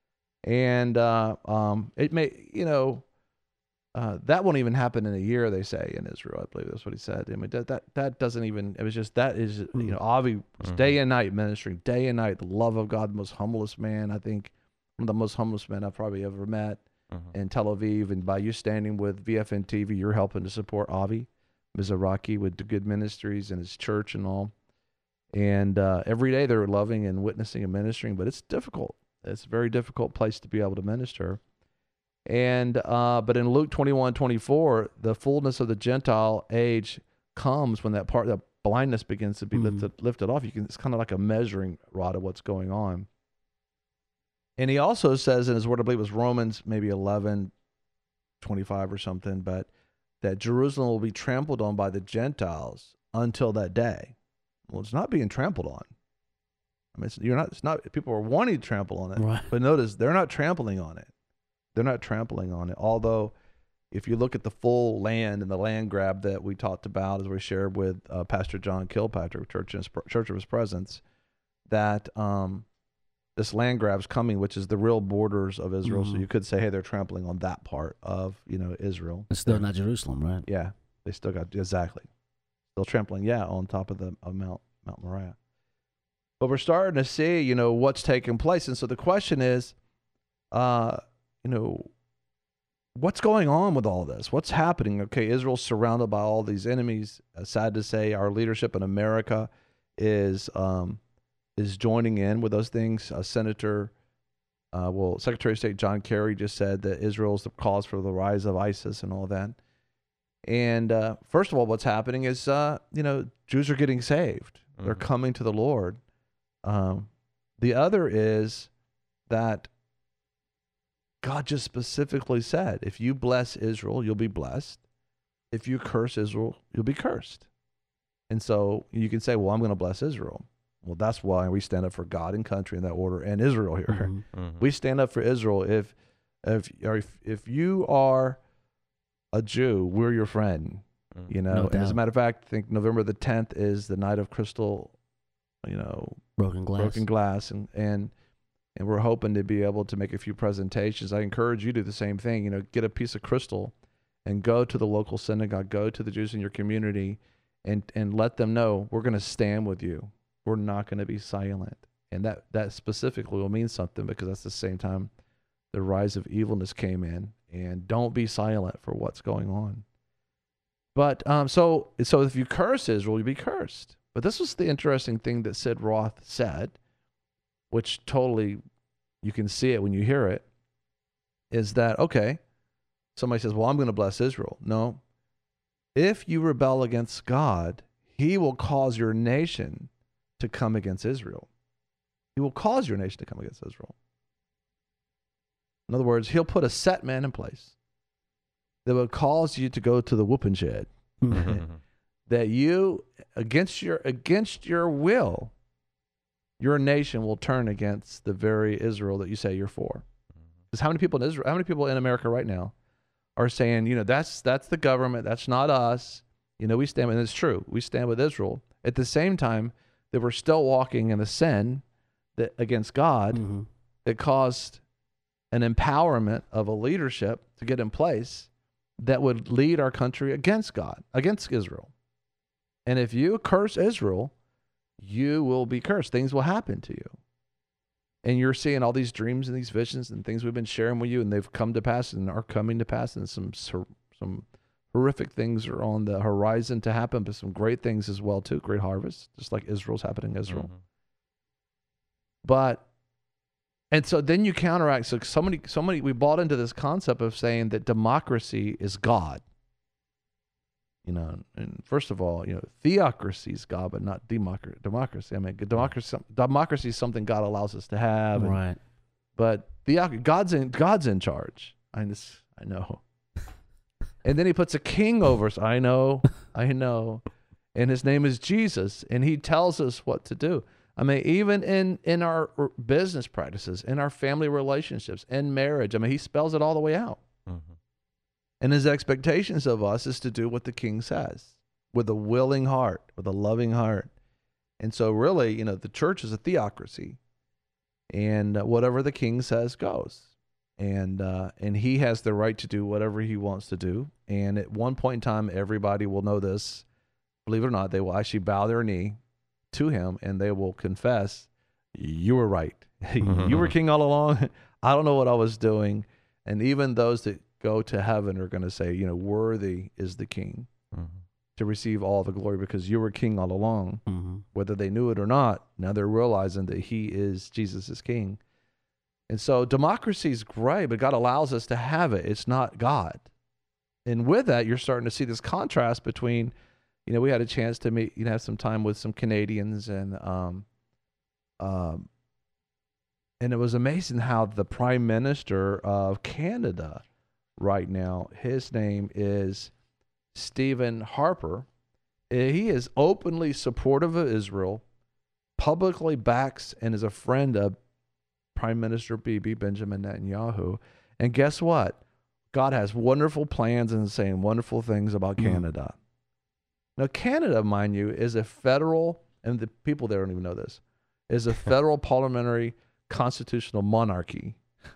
And uh, um, it may, you know, uh, that won't even happen in a year, they say, in Israel. I believe that's what he said. I mean, that that, that doesn't even, it was just, that is, you know, Avi was mm-hmm. day and night ministering, day and night, the love of God, the most humblest man, I think, one of the most humblest men I've probably ever met mm-hmm. in Tel Aviv. And by you standing with V F N T V, you're helping to support Avi Mizrahi with the good ministries and his church and all. And uh, every day they're loving and witnessing and ministering, but it's difficult. It's a very difficult place to be able to minister. And uh, but in Luke twenty-one, twenty-four, the fullness of the Gentile age comes when that part, that blindness begins to be mm-hmm. lifted, lifted off. You can, it's kind of like a measuring rod of what's going on. And he also says in his word, I believe it was Romans maybe eleven, twenty-five or something, but that Jerusalem will be trampled on by the Gentiles until that day. Well, it's not being trampled on. I mean, it's, you're not. It's not. People are wanting to trample on it, right. But notice they're not trampling on it. They're not trampling on it. Although, if you look at the full land and the land grab that we talked about, as we shared with uh, Pastor John Kilpatrick, Church, in his, Church of His Presence, that um, this land grab's coming, which is the real borders of Israel. Mm-hmm. So you could say, hey, they're trampling on that part of, you know, Israel. It's still not Jerusalem, right? Yeah, they still got, exactly. Still trampling, yeah, on top of the of Mount Mount Moriah. But we're starting to see, you know, what's taking place. And so the question is, uh, you know, what's going on with all this? What's happening? Okay, Israel's surrounded by all these enemies. Uh, sad to say, our leadership in America is um, is joining in with those things. Uh, Senator, uh, well, Secretary of State John Kerry just said that Israel is the cause for the rise of ISIS and all that. And uh, first of all, what's happening is, uh, you know, Jews are getting saved. Mm-hmm. They're coming to the Lord. Um, The other is that God just specifically said, if you bless Israel, you'll be blessed. If you curse Israel, you'll be cursed. And so you can say, well, I'm going to bless Israel. Well, that's why we stand up for God and country in that order, and Israel here. Mm-hmm. Mm-hmm. We stand up for Israel. If if if if you are a Jew, we're your friend. Mm-hmm. You know, No and as a doubt. matter of fact, I think November the tenth is the night of crystal, you know, Broken glass. broken glass, and and and we're hoping to be able to make a few presentations. I encourage you to do the same thing. You know, get a piece of crystal, and go to the local synagogue, go to the Jews in your community, and and let them know we're going to stand with you. We're not going to be silent. And that, that specifically will mean something, because that's the same time the rise of evilness came in. And don't be silent for what's going on. But um, so so if you curse Israel, you'll be cursed. But this was the interesting thing that Sid Roth said, which totally, you can see it when you hear it, is that, okay, somebody says, well, I'm going to bless Israel. No. If you rebel against God, he will cause your nation to come against Israel. He will cause your nation to come against Israel. In other words, he'll put a set man in place that will cause you to go to the whooping shed. That you, against your against your will, your nation will turn against the very Israel that you say you're for. Because how many people in Israel, how many people in America right now are saying, you know, that's that's the government, that's not us. You know, we stand, and it's true, we stand with Israel. At the same time, that we're still walking in the sin that against God, mm-hmm. that caused an empowerment of a leadership to get in place that would lead our country against God, against Israel. And if you curse Israel, you will be cursed. Things will happen to you. And you're seeing all these dreams and these visions and things we've been sharing with you, and they've come to pass and are coming to pass, and some some horrific things are on the horizon to happen, but some great things as well too. Great harvest, just like Israel's happening in Israel. Mm-hmm. But, and so then you counteract. So somebody, somebody, we bought into this concept of saying that democracy is God. You know, and first of all, you know, theocracy is God, but not democracy. Democracy. I mean, democracy. Democracy is something God allows us to have. And, right. But theoc- God's in. God's in charge. I just, I know. And then he puts a king over us. I know, I know. And his name is Jesus. And he tells us what to do. I mean, even in, in our business practices, in our family relationships, in marriage, I mean, he spells it all the way out. Mm-hmm. And his expectations of us is to do what the king says with a willing heart, with a loving heart. And so really, you know, the church is a theocracy. And uh, whatever the king says goes. And uh, and he has the right to do whatever he wants to do. And at one point in time, everybody will know this. Believe it or not, they will actually bow their knee to him, and they will confess, you were right. You were king all along. I don't know what I was doing. And even those that go to heaven are going to say, you know, worthy is the king mm-hmm. to receive all the glory, because you were king all along. Mm-hmm. Whether they knew it or not, now they're realizing that he is, Jesus is king. And so democracy is great, but God allows us to have it. It's not God. And with that, you're starting to see this contrast between, you know, we had a chance to meet, you know, have some time with some Canadians, and um, um, and it was amazing how the Prime Minister of Canada right now, his name is Stephen Harper. He is openly supportive of Israel, publicly backs and is a friend of Prime Minister Bibi, Benjamin Netanyahu. And guess what? God has wonderful plans and saying wonderful things about mm. Canada. Now, Canada, mind you, is a federal, and the people there don't even know this, is a federal parliamentary constitutional monarchy.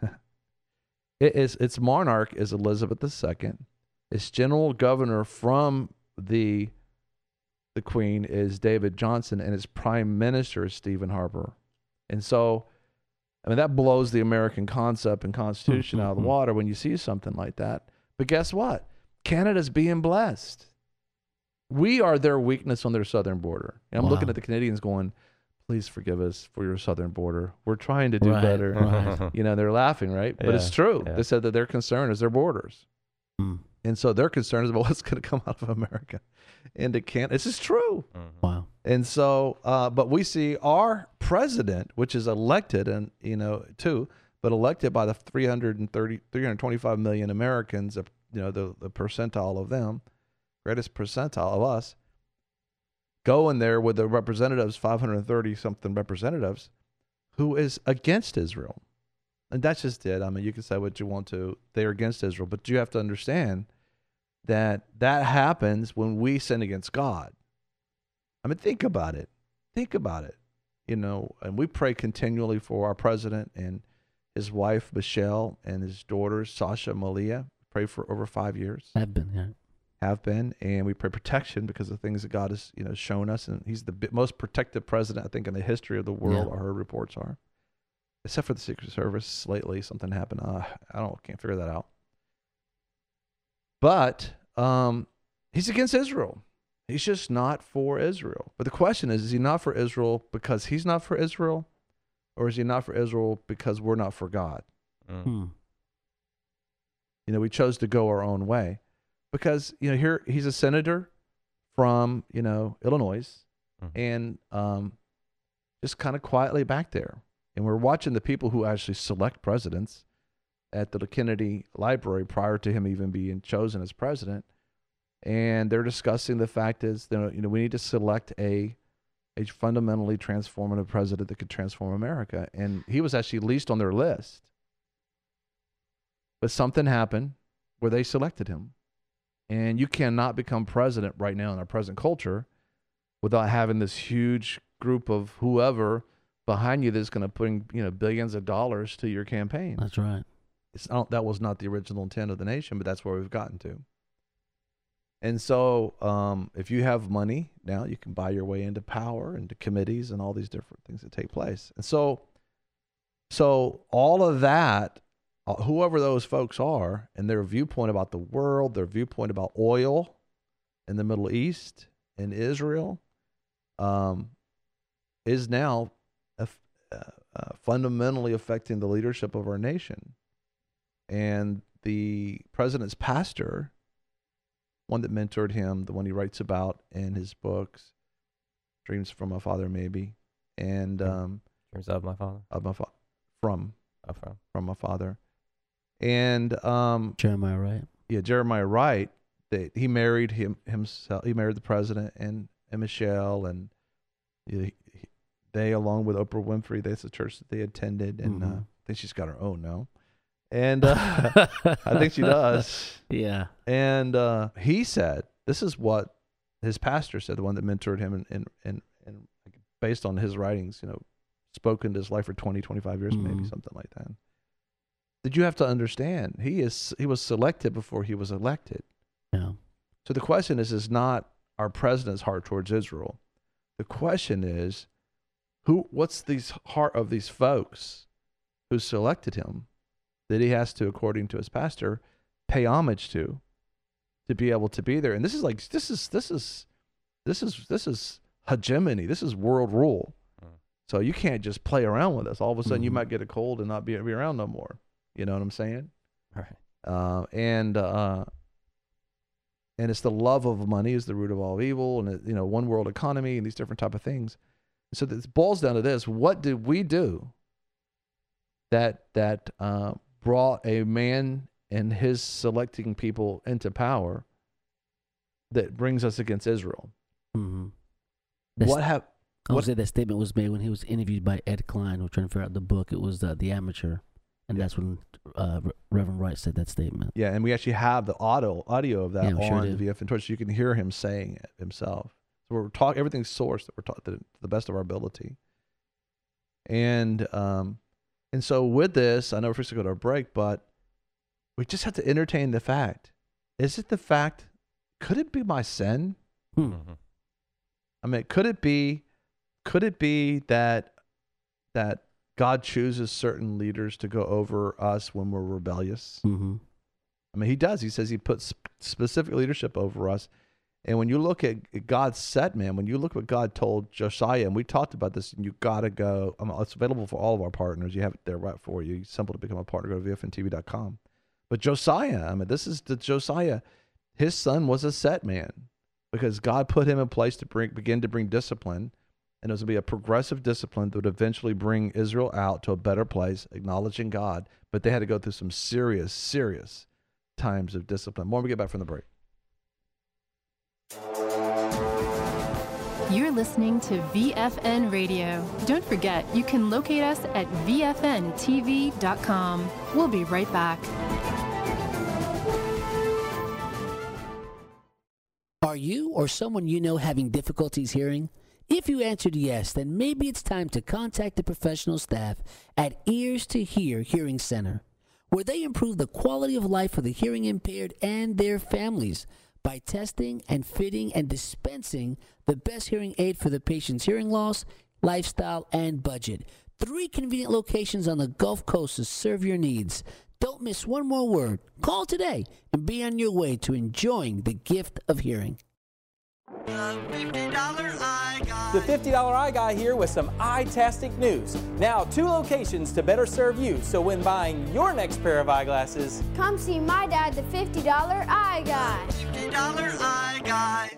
it is its monarch is Elizabeth the Second. Its general governor from the the Queen is David Johnson, and its prime minister is Stephen Harper. And so, I mean, that blows the American concept and constitution out of the water when you see something like that. But guess what? Canada's being blessed. We are their weakness on their southern border. And I'm wow. looking at the Canadians going, please forgive us for your southern border. We're trying to do right, better. Right. You know, they're laughing, right? But yeah, it's true. Yeah. They said that their concern is their borders. Mm. And so their concern is about what's going to come out of America into Canada. This is true. Mm-hmm. Wow. And so, uh, but we see our president, which is elected, and you know, too, but elected by the three hundred thirty, three hundred twenty-five million Americans, you know, the, the percentile of them, greatest percentile of us, go in there with the representatives, five hundred thirty something representatives, who is against Israel. And that's just it. I mean, you can say what you want to. They're against Israel, but you have to understand that that happens when we sin against God. I mean, think about it. Think about it. You know, and we pray continually for our president and his wife, Michelle, and his daughters, Sasha and Malia. Pray for over five years. Have been, yeah. Have been. And we pray protection because of things that God has, you know, shown us. And he's the most protected president, I think, in the history of the world, Yeah. I heard reports are. Except for the Secret Service lately, something happened. Uh, I don't, can't figure that out. But um, he's against Israel. He's just not for Israel. But the question is, is he not for Israel because he's not for Israel? Or is he not for Israel because we're not for God? Mm. Hmm. You know, we chose to go our own way. Because, you know, here he's a senator from, you know, Illinois. Mhm. And um, just kind of quietly back there. And we're watching the people who actually select presidents at the Kennedy Library prior to him even being chosen as president. And they're discussing the fact is, that, you know, we need to select a a fundamentally transformative president that could transform America. And he was actually least on their list. But something happened where they selected him. And you cannot become president right now in our present culture without having this huge group of whoever behind you that's going to bring, you know, billions of dollars to your campaign. That's right. It's not, that was not the original intent of the nation, but that's where we've gotten to. And so um, if you have money now, you can buy your way into power, into committees and all these different things that take place. And so, so all of that, uh, whoever those folks are and their viewpoint about the world, their viewpoint about oil in the Middle East and Israel um, is now uh, uh, fundamentally affecting the leadership of our nation. And the president's pastor, one that mentored him, the one he writes about in his books, Dreams from My Father, maybe, and um, Dreams of My Father, of my fa- from, oh, from, from my father, and um, Jeremiah Wright. Yeah, Jeremiah Wright. That he married him himself. He married the president and, and Michelle, and he, he, they, along with Oprah Winfrey, that's the church that they attended, and Mm-hmm. uh, I think she's got her own now. And uh, I think she does. Yeah. And uh, he said, this is what his pastor said, the one that mentored him and, and, and, and based on his writings, you know, spoken to his life for twenty, twenty-five years, Mhm. maybe something like that. That you have to understand, he is he was selected before he was elected. Yeah. So the question is, is not our president's heart towards Israel. The question is, who? What's the heart of these folks who selected him that he has to, according to his pastor, pay homage to, to be able to be there? And this is like this is this is this is this is hegemony. This is world rule. Mm. So you can't just play around with us. All of a sudden, Mhm. you might get a cold and not be, be around no more. You know what I'm saying? All right. Uh, and uh, and it's the love of money is the root of all evil, and it, you know, one world economy and these different type of things. So this boils down to this: what did we do that that uh, brought a man and his selecting people into power that brings us against Israel? Mm-hmm. What have I would what- say that statement was made when he was interviewed by Ed Klein, who was trying to figure out the book. It was uh, The Amateur, and that's when uh, Re- Reverend Wright said that statement. Yeah, and we actually have the audio audio of that Yeah, we sure on do. the V F N Twitch. So you can hear him saying it himself. So we're talking everything's sourced that we're taught to the best of our ability. And um, and so with this, I know we're supposed to go to a break, but we just have to entertain the fact: is it the fact? Could it be my sin? Hmm. Mm-hmm. I mean, could it be? Could it be that that God chooses certain leaders to go over us when we're rebellious? Mm-hmm. I mean, he does. He says he puts specific leadership over us. And when you look at God's set, man, when you look at what God told Josiah, and we talked about this, and you got to go. I mean, it's available for all of our partners. You have it there right for you. It's simple to become a partner. Go to V F N T V dot com. But Josiah, I mean, this is the Josiah. His son was a set man because God put him in place to bring begin to bring discipline And it was going to be a progressive discipline that would eventually bring Israel out to a better place, acknowledging God. But they had to go through some serious, serious times of discipline. More when we get back from the break. You're listening to V F N Radio. Don't forget, you can locate us at V F N T V dot com. We'll be right back. Are you or someone you know having difficulties hearing? If you answered yes, then maybe it's time to contact the professional staff at Ears to Hear Hearing Center, where they improve the quality of life for the hearing impaired and their families by testing and fitting and dispensing the best hearing aid for the patient's hearing loss, lifestyle, and budget. Three convenient locations on the Gulf Coast to serve your needs. Don't miss one more word. Call today and be on your way to enjoying the gift of hearing. The fifty dollar Eye Guy here with some eye-tastic news. Now, two locations to better serve you, so when buying your next pair of eyeglasses, come see my dad, the fifty dollar Eye Guy. fifty dollar Eye Guy.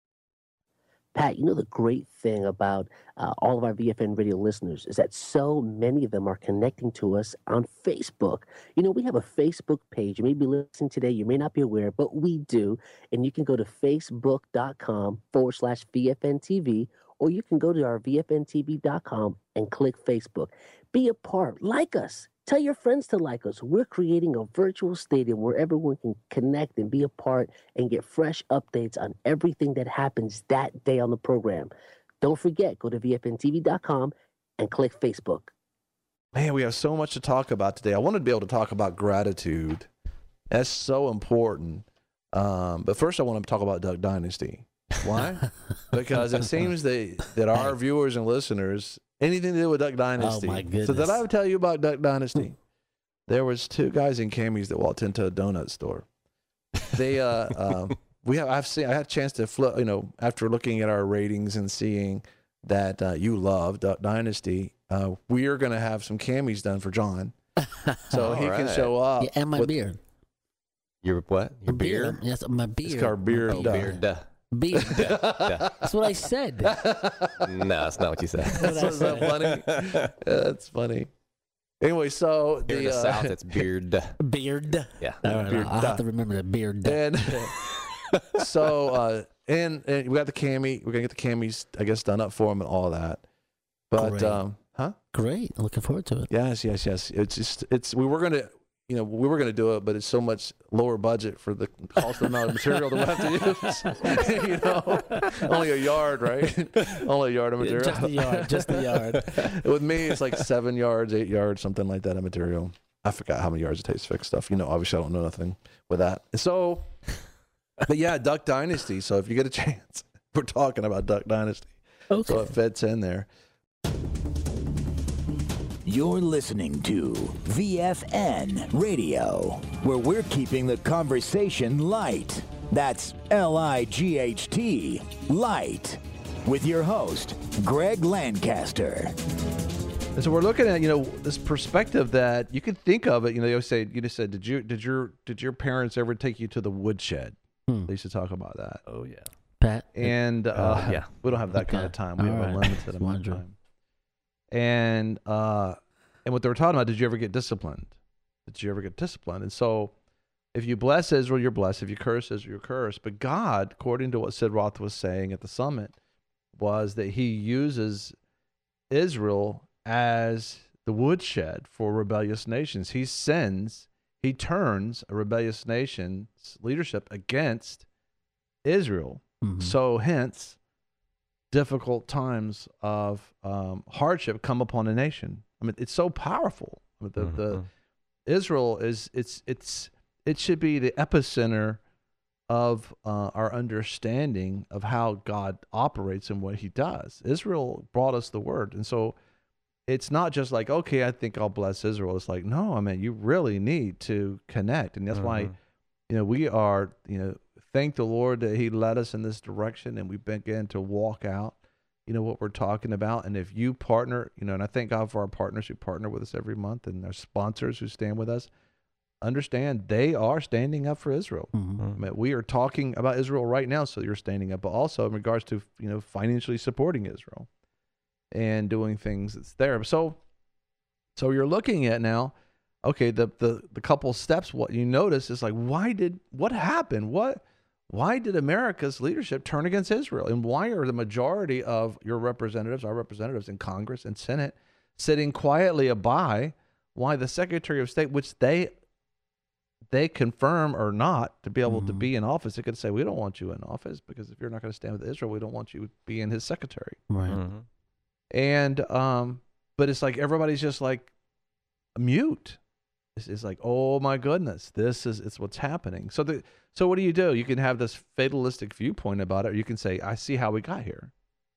Pat, you know the great thing about uh, all of our V F N radio listeners is that so many of them are connecting to us on Facebook. You know, we have a Facebook page. You may be listening today. You may not be aware, but we do. And you can go to facebook.com forward slash VFNTV, or you can go to our V F N T V dot com and click Facebook. Be a part. Like us. Tell your friends to like us. We're creating a virtual stadium where everyone can connect and be a part and get fresh updates on everything that happens that day on the program. Don't forget, go to V F N T V dot com and click Facebook. Man, we have so much to talk about today. I wanted to be able to talk about gratitude. That's so important. Um, but first, I want to talk about Duck Dynasty. Why? Because it seems that, that our viewers and listeners, anything to do with Duck Dynasty. Oh, my goodness. So did I tell you about Duck Dynasty? There was two guys in camis that walked into a donut store. They, uh, um, we have, I've seen, I had a chance to flip, you know, after looking at our ratings and seeing that uh, you love Duck Dynasty, uh, we are going to have some camis done for John. So he right. can show up. Yeah, and my with, beard. Your what? Your beard? Yes, my beard. It's called beard. Oh, beard. Duh. Beard. Duh. Duh. That's what I said. No, that's not what you said. That's that funny. Yeah, that's funny. Anyway, so Here the, in the uh, South, it's beard. Beard. Yeah. All right, beard. I'll have to remember the beard. And so, uh, and, and we got the cami. We're gonna get the camis, I guess, done up for him and all that. But, Great. um, huh? Great. Looking forward to it. Yes, yes, yes. It's just, it's. We were gonna, you know, we were gonna do it, but it's so much lower budget for the cost of amount of material that we have to use. You know, only a yard, right? Only a yard of material. Just the yard. Just the yard. With me, it's like seven yards, eight yards, something like that of material. I forgot how many yards it takes to fix stuff. You know, obviously I don't know nothing with that. So, but yeah, Duck Dynasty. So if you get a chance, we're talking about Duck Dynasty. Okay. So it fits in there. You're listening to V F N Radio, where we're keeping the conversation light. That's L I G H T, light. With your host, Greg Lancaster. And so we're looking at, you know, this perspective that you could think of it. You know, you always say, you just said, did you, did your, did your parents ever take you to the woodshed? Hmm. They used to talk about that. Oh, yeah. Pat. And uh, Uh, yeah. we don't have that kind Okay. of time. We All have right. a limited Just amount of wondering. time. And uh, and what they were talking about, did you ever get disciplined? Did you ever get disciplined? And so if you bless Israel, you're blessed. If you curse Israel, you're cursed. But God, according to what Sid Roth was saying at the summit, was that he uses Israel as the woodshed for rebellious nations. He sends, he turns a rebellious nation's leadership against Israel. Mhm. So hence, difficult times of um, hardship come upon a nation. I mean, it's so powerful. I mean, the, Mhm. the Israel is it's it's it should be the epicenter of uh, our understanding of how God operates and what He does. Israel brought us the word, and so it's not just like, okay, I think I'll bless Israel. It's like, no, I mean, you really need to connect, and that's why, Mhm. you know, we are, you know, thank the Lord that He led us in this direction, and we begin to walk out, you know, what we're talking about. And if you partner, you know, and I thank God for our partners who partner with us every month, and our sponsors who stand with us, understand they are standing up for Israel. Mhm. I mean, we are talking about Israel right now, so you're standing up, but also in regards to, you know, financially supporting Israel. and doing things that's there. So, so you're looking at now, okay, the the the couple steps. What you notice is like, why did what happened? What why did America's leadership turn against Israel? And why are the majority of your representatives, our representatives in Congress and Senate, sitting quietly by? Why the Secretary of State, which they they confirm or not to be able mm-hmm. to be in office, they could say, we don't want you in office because if you're not going to stand with Israel, we don't want you to be in his secretary. Right. Mm-hmm. And, um, but it's like everybody's just like mute. It's, it's like, oh my goodness, this is, it's what's happening. So the, so what do you do? You can have this fatalistic viewpoint about it, or you can say, I see how we got here.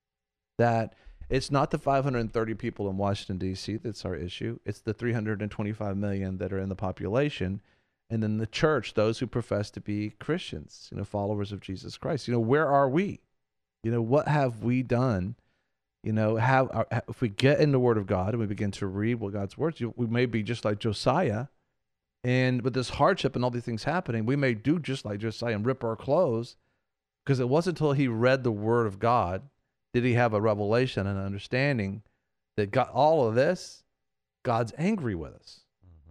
That it's not the five hundred thirty people in Washington, D C that's our issue. It's the three hundred twenty-five million that are in the population. And then the church, those who profess to be Christians, you know, followers of Jesus Christ. You know, where are we? You know, what have we done? You know, have our, if we get in the Word of God and we begin to read what God's words, we may be just like Josiah. And with this hardship and all these things happening, we may do just like Josiah and rip our clothes, because it wasn't until he read the Word of God did he have a revelation and an understanding that got all of this, God's angry with us.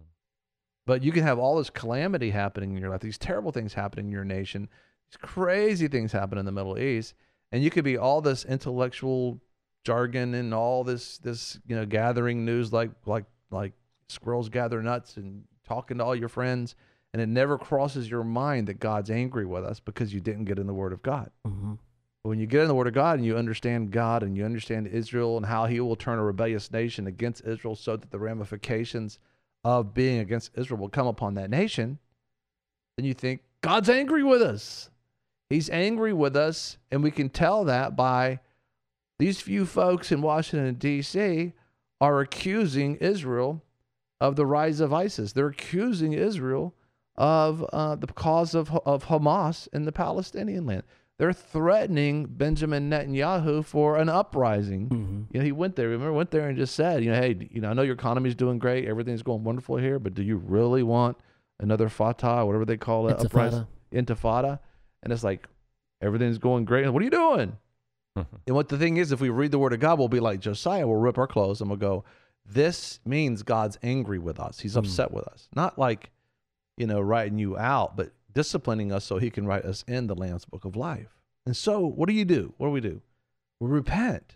But you can have all this calamity happening in your life, these terrible things happening in your nation, these crazy things happen in the Middle East, and you could be all this intellectual jargon and all this this you know gathering news like like like squirrels gather nuts and talking to all your friends, and it never crosses your mind that God's angry with us because you didn't get in the Word of God. Mm-hmm. But when you get in the Word of God and you understand God and you understand Israel and how He will turn a rebellious nation against Israel so that the ramifications of being against Israel will come upon that nation, then you think, God's angry with us. He's angry with us, and we can tell that by these few folks in Washington, D C are accusing Israel of the rise of ISIS. They're accusing Israel of uh, the cause of, of Hamas in the Palestinian land. They're threatening Benjamin Netanyahu for an uprising. Mm-hmm. You know, he went there. Remember, went there and just said, you know, hey, you know, I know your economy's doing great, everything's going wonderful here, but do you really want another Fatah, whatever they call it, Intifada. uprising, Intifada? And it's like everything's going great. What are you doing? And what the thing is, if we read the Word of God, we'll be like Josiah. We'll rip our clothes and we'll go, this means God's angry with us. He's upset mm. with us. Not like, you know, writing you out, but disciplining us so he can write us in the Lamb's Book of Life. And so what do you do? What do we do? We repent.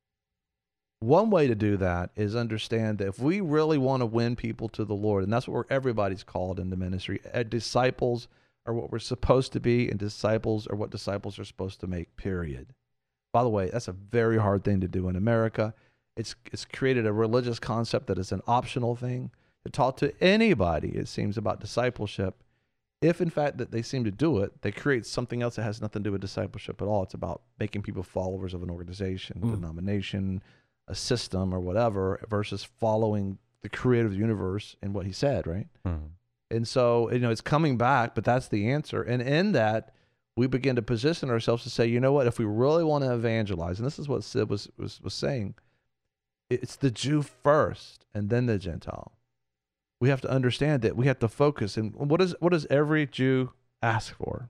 One way to do that is understand that if we really want to win people to the Lord, and that's what we're, everybody's called in the ministry, uh, disciples are what we're supposed to be, and disciples are what disciples are supposed to make, period. By the way, that's a very hard thing to do in America. It's, it's created a religious concept that is an optional thing to talk to anybody, it seems, about discipleship. If, in fact, that they seem to do it, they create something else that has nothing to do with discipleship at all. It's about making people followers of an organization, mm. denomination, a system, or whatever, versus following the creator of the universe and what he said, right? Mm. And so, you know, it's coming back, but that's the answer. And in that, we begin to position ourselves to say, you know what, if we really want to evangelize, and this is what Sid was, was, was saying, it's the Jew first and then the Gentile. We have to understand that we have to focus. And what is what does every Jew ask for?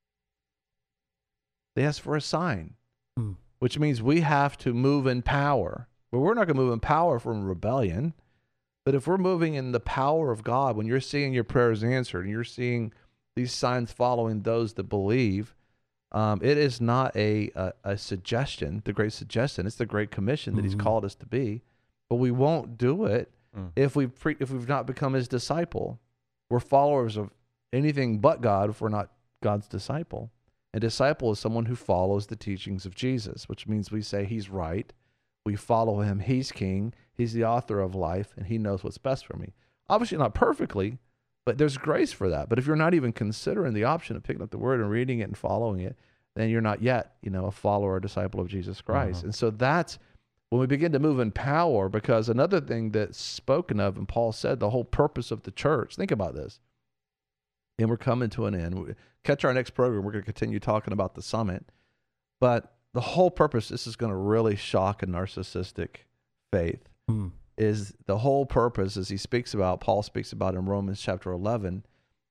They ask for a sign, mm. which means we have to move in power. But we're not going to move in power from rebellion. But if we're moving in the power of God, when you're seeing your prayers answered and you're seeing these signs following those that believe, um, it is not a, a a suggestion, the great suggestion. It's the great commission that mm-hmm. He's called us to be. But we won't do it. If we've pre- if we've not become His disciple. We're followers of anything but God if we're not God's disciple. A disciple is someone who follows the teachings of Jesus, which means we say He's right, we follow Him, He's King, He's the author of life, and He knows what's best for me. Obviously not perfectly, but there's grace for that. But if you're not even considering the option of picking up the Word and reading it and following it, then you're not yet, you know, a follower or disciple of Jesus Christ. Uh-huh. And so that's when we begin to move in power, because another thing that's spoken of, and Paul said, the whole purpose of the church, think about this, and we're coming to an end. Catch our next program. We're going to continue talking about the summit. But the whole purpose, this is going to really shock a narcissistic faith, mm. is the whole purpose, as he speaks about, Paul speaks about in Romans chapter eleven,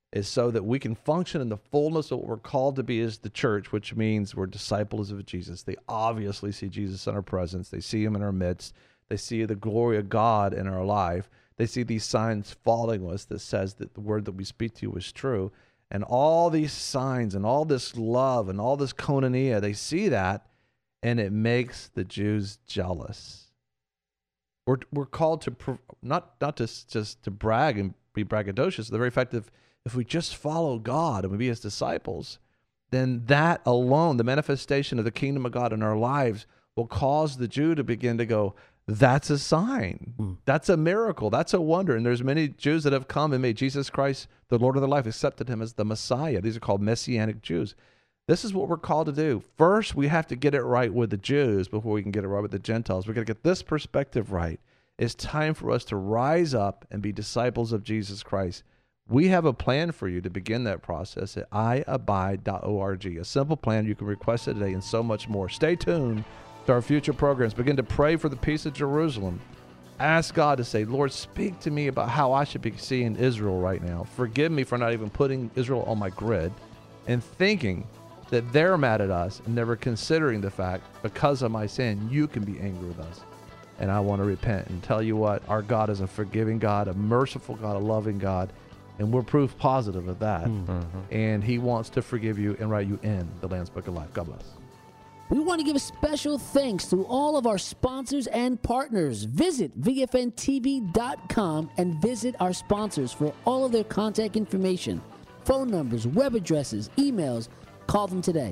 is so that we can function in the fullness of what we're called to be as the church, which means we're disciples of Jesus. They obviously see Jesus in our presence. They see him in our midst. They see the glory of God in our life. They see these signs following us that says that the word that we speak to you is true. And all these signs and all this love and all this koinonia, they see that, and it makes the Jews jealous. We're we're called to not not to just to brag and be braggadocious. The very fact that if, if we just follow God and we be his disciples, then that alone, the manifestation of the kingdom of God in our lives, will cause the Jew to begin to go, that's a sign. Mm. That's a miracle. That's a wonder. And there's many Jews that have come and made Jesus Christ the Lord of their life, accepted him as the Messiah. These are called Messianic Jews. This is what we're called to do. First, we have to get it right with the Jews before we can get it right with the Gentiles. We've got to get this perspective right. It's time for us to rise up and be disciples of Jesus Christ. We have a plan for you to begin that process at i abide dot org. A simple plan. You can request it today and so much more. Stay tuned to our future programs. Begin to pray for the peace of Jerusalem. Ask God to say, Lord, speak to me about how I should be seeing Israel right now. Forgive me for not even putting Israel on my grid and thinking that they're mad at us and never considering the fact, because of my sin, you can be angry with us. And I want to repent and tell you what, our God is a forgiving God, a merciful God, a loving God, and we're proof positive of that. Mm-hmm. And he wants to forgive you and write you in the Lamb's Book of Life. God bless. We want to give a special thanks to all of our sponsors and partners. Visit V F N T V dot com and visit our sponsors for all of their contact information, phone numbers, web addresses, emails. Call them today.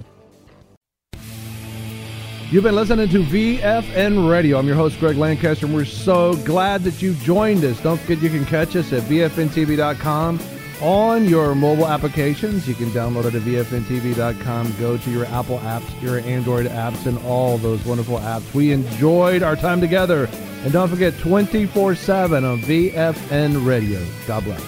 You've been listening to V F N Radio. I'm your host, Greg Lancaster, and we're so glad that you joined us. Don't forget you can catch us at V F N T V dot com on your mobile applications. You can download it at V F N T V dot com. Go to your Apple apps, your Android apps, and all those wonderful apps. We enjoyed our time together. And don't forget, twenty-four seven on V F N Radio. God bless.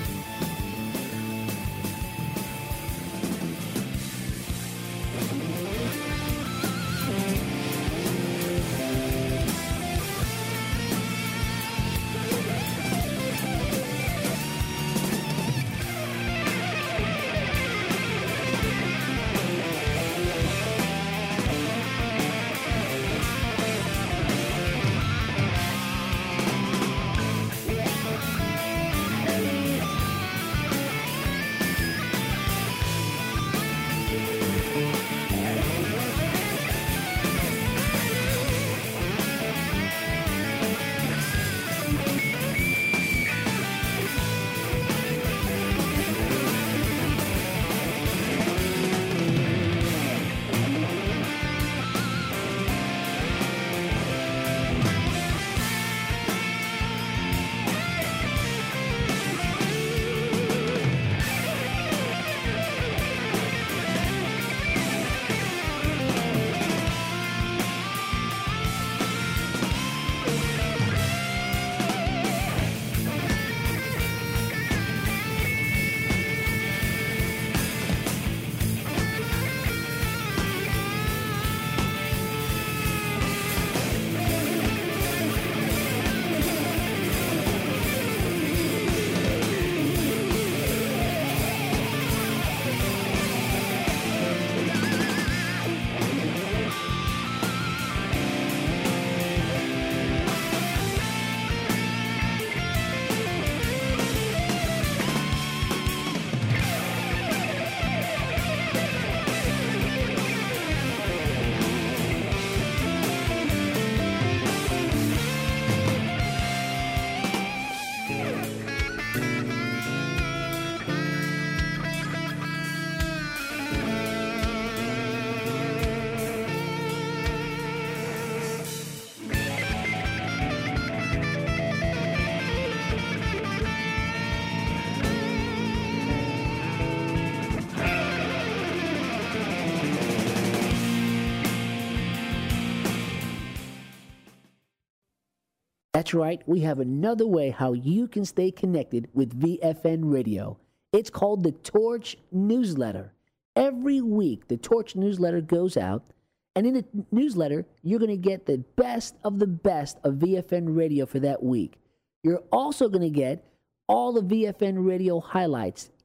That's right, we have another way how you can stay connected with V F N Radio. It's called the Torch Newsletter. Every week, the Torch Newsletter goes out, and in the newsletter, you're going to get the best of the best of V F N Radio for that week. You're also going to get all the V F N Radio highlights,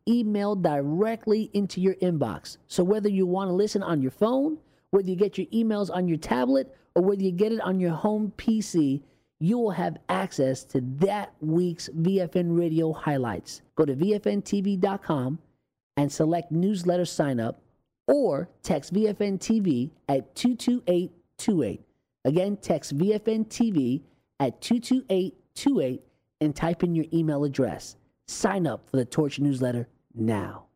emailed directly into your inbox. So whether you want to listen on your phone, whether you get your emails on your tablet, or whether you get it on your home P C, you will have access to that week's V F N Radio highlights. Go to V F N T V dot com and select newsletter sign up, or text V F N T V at two two eight two eight. Again, text V F N T V at two two eight two eight and type in your email address. Sign up for the Torch newsletter now.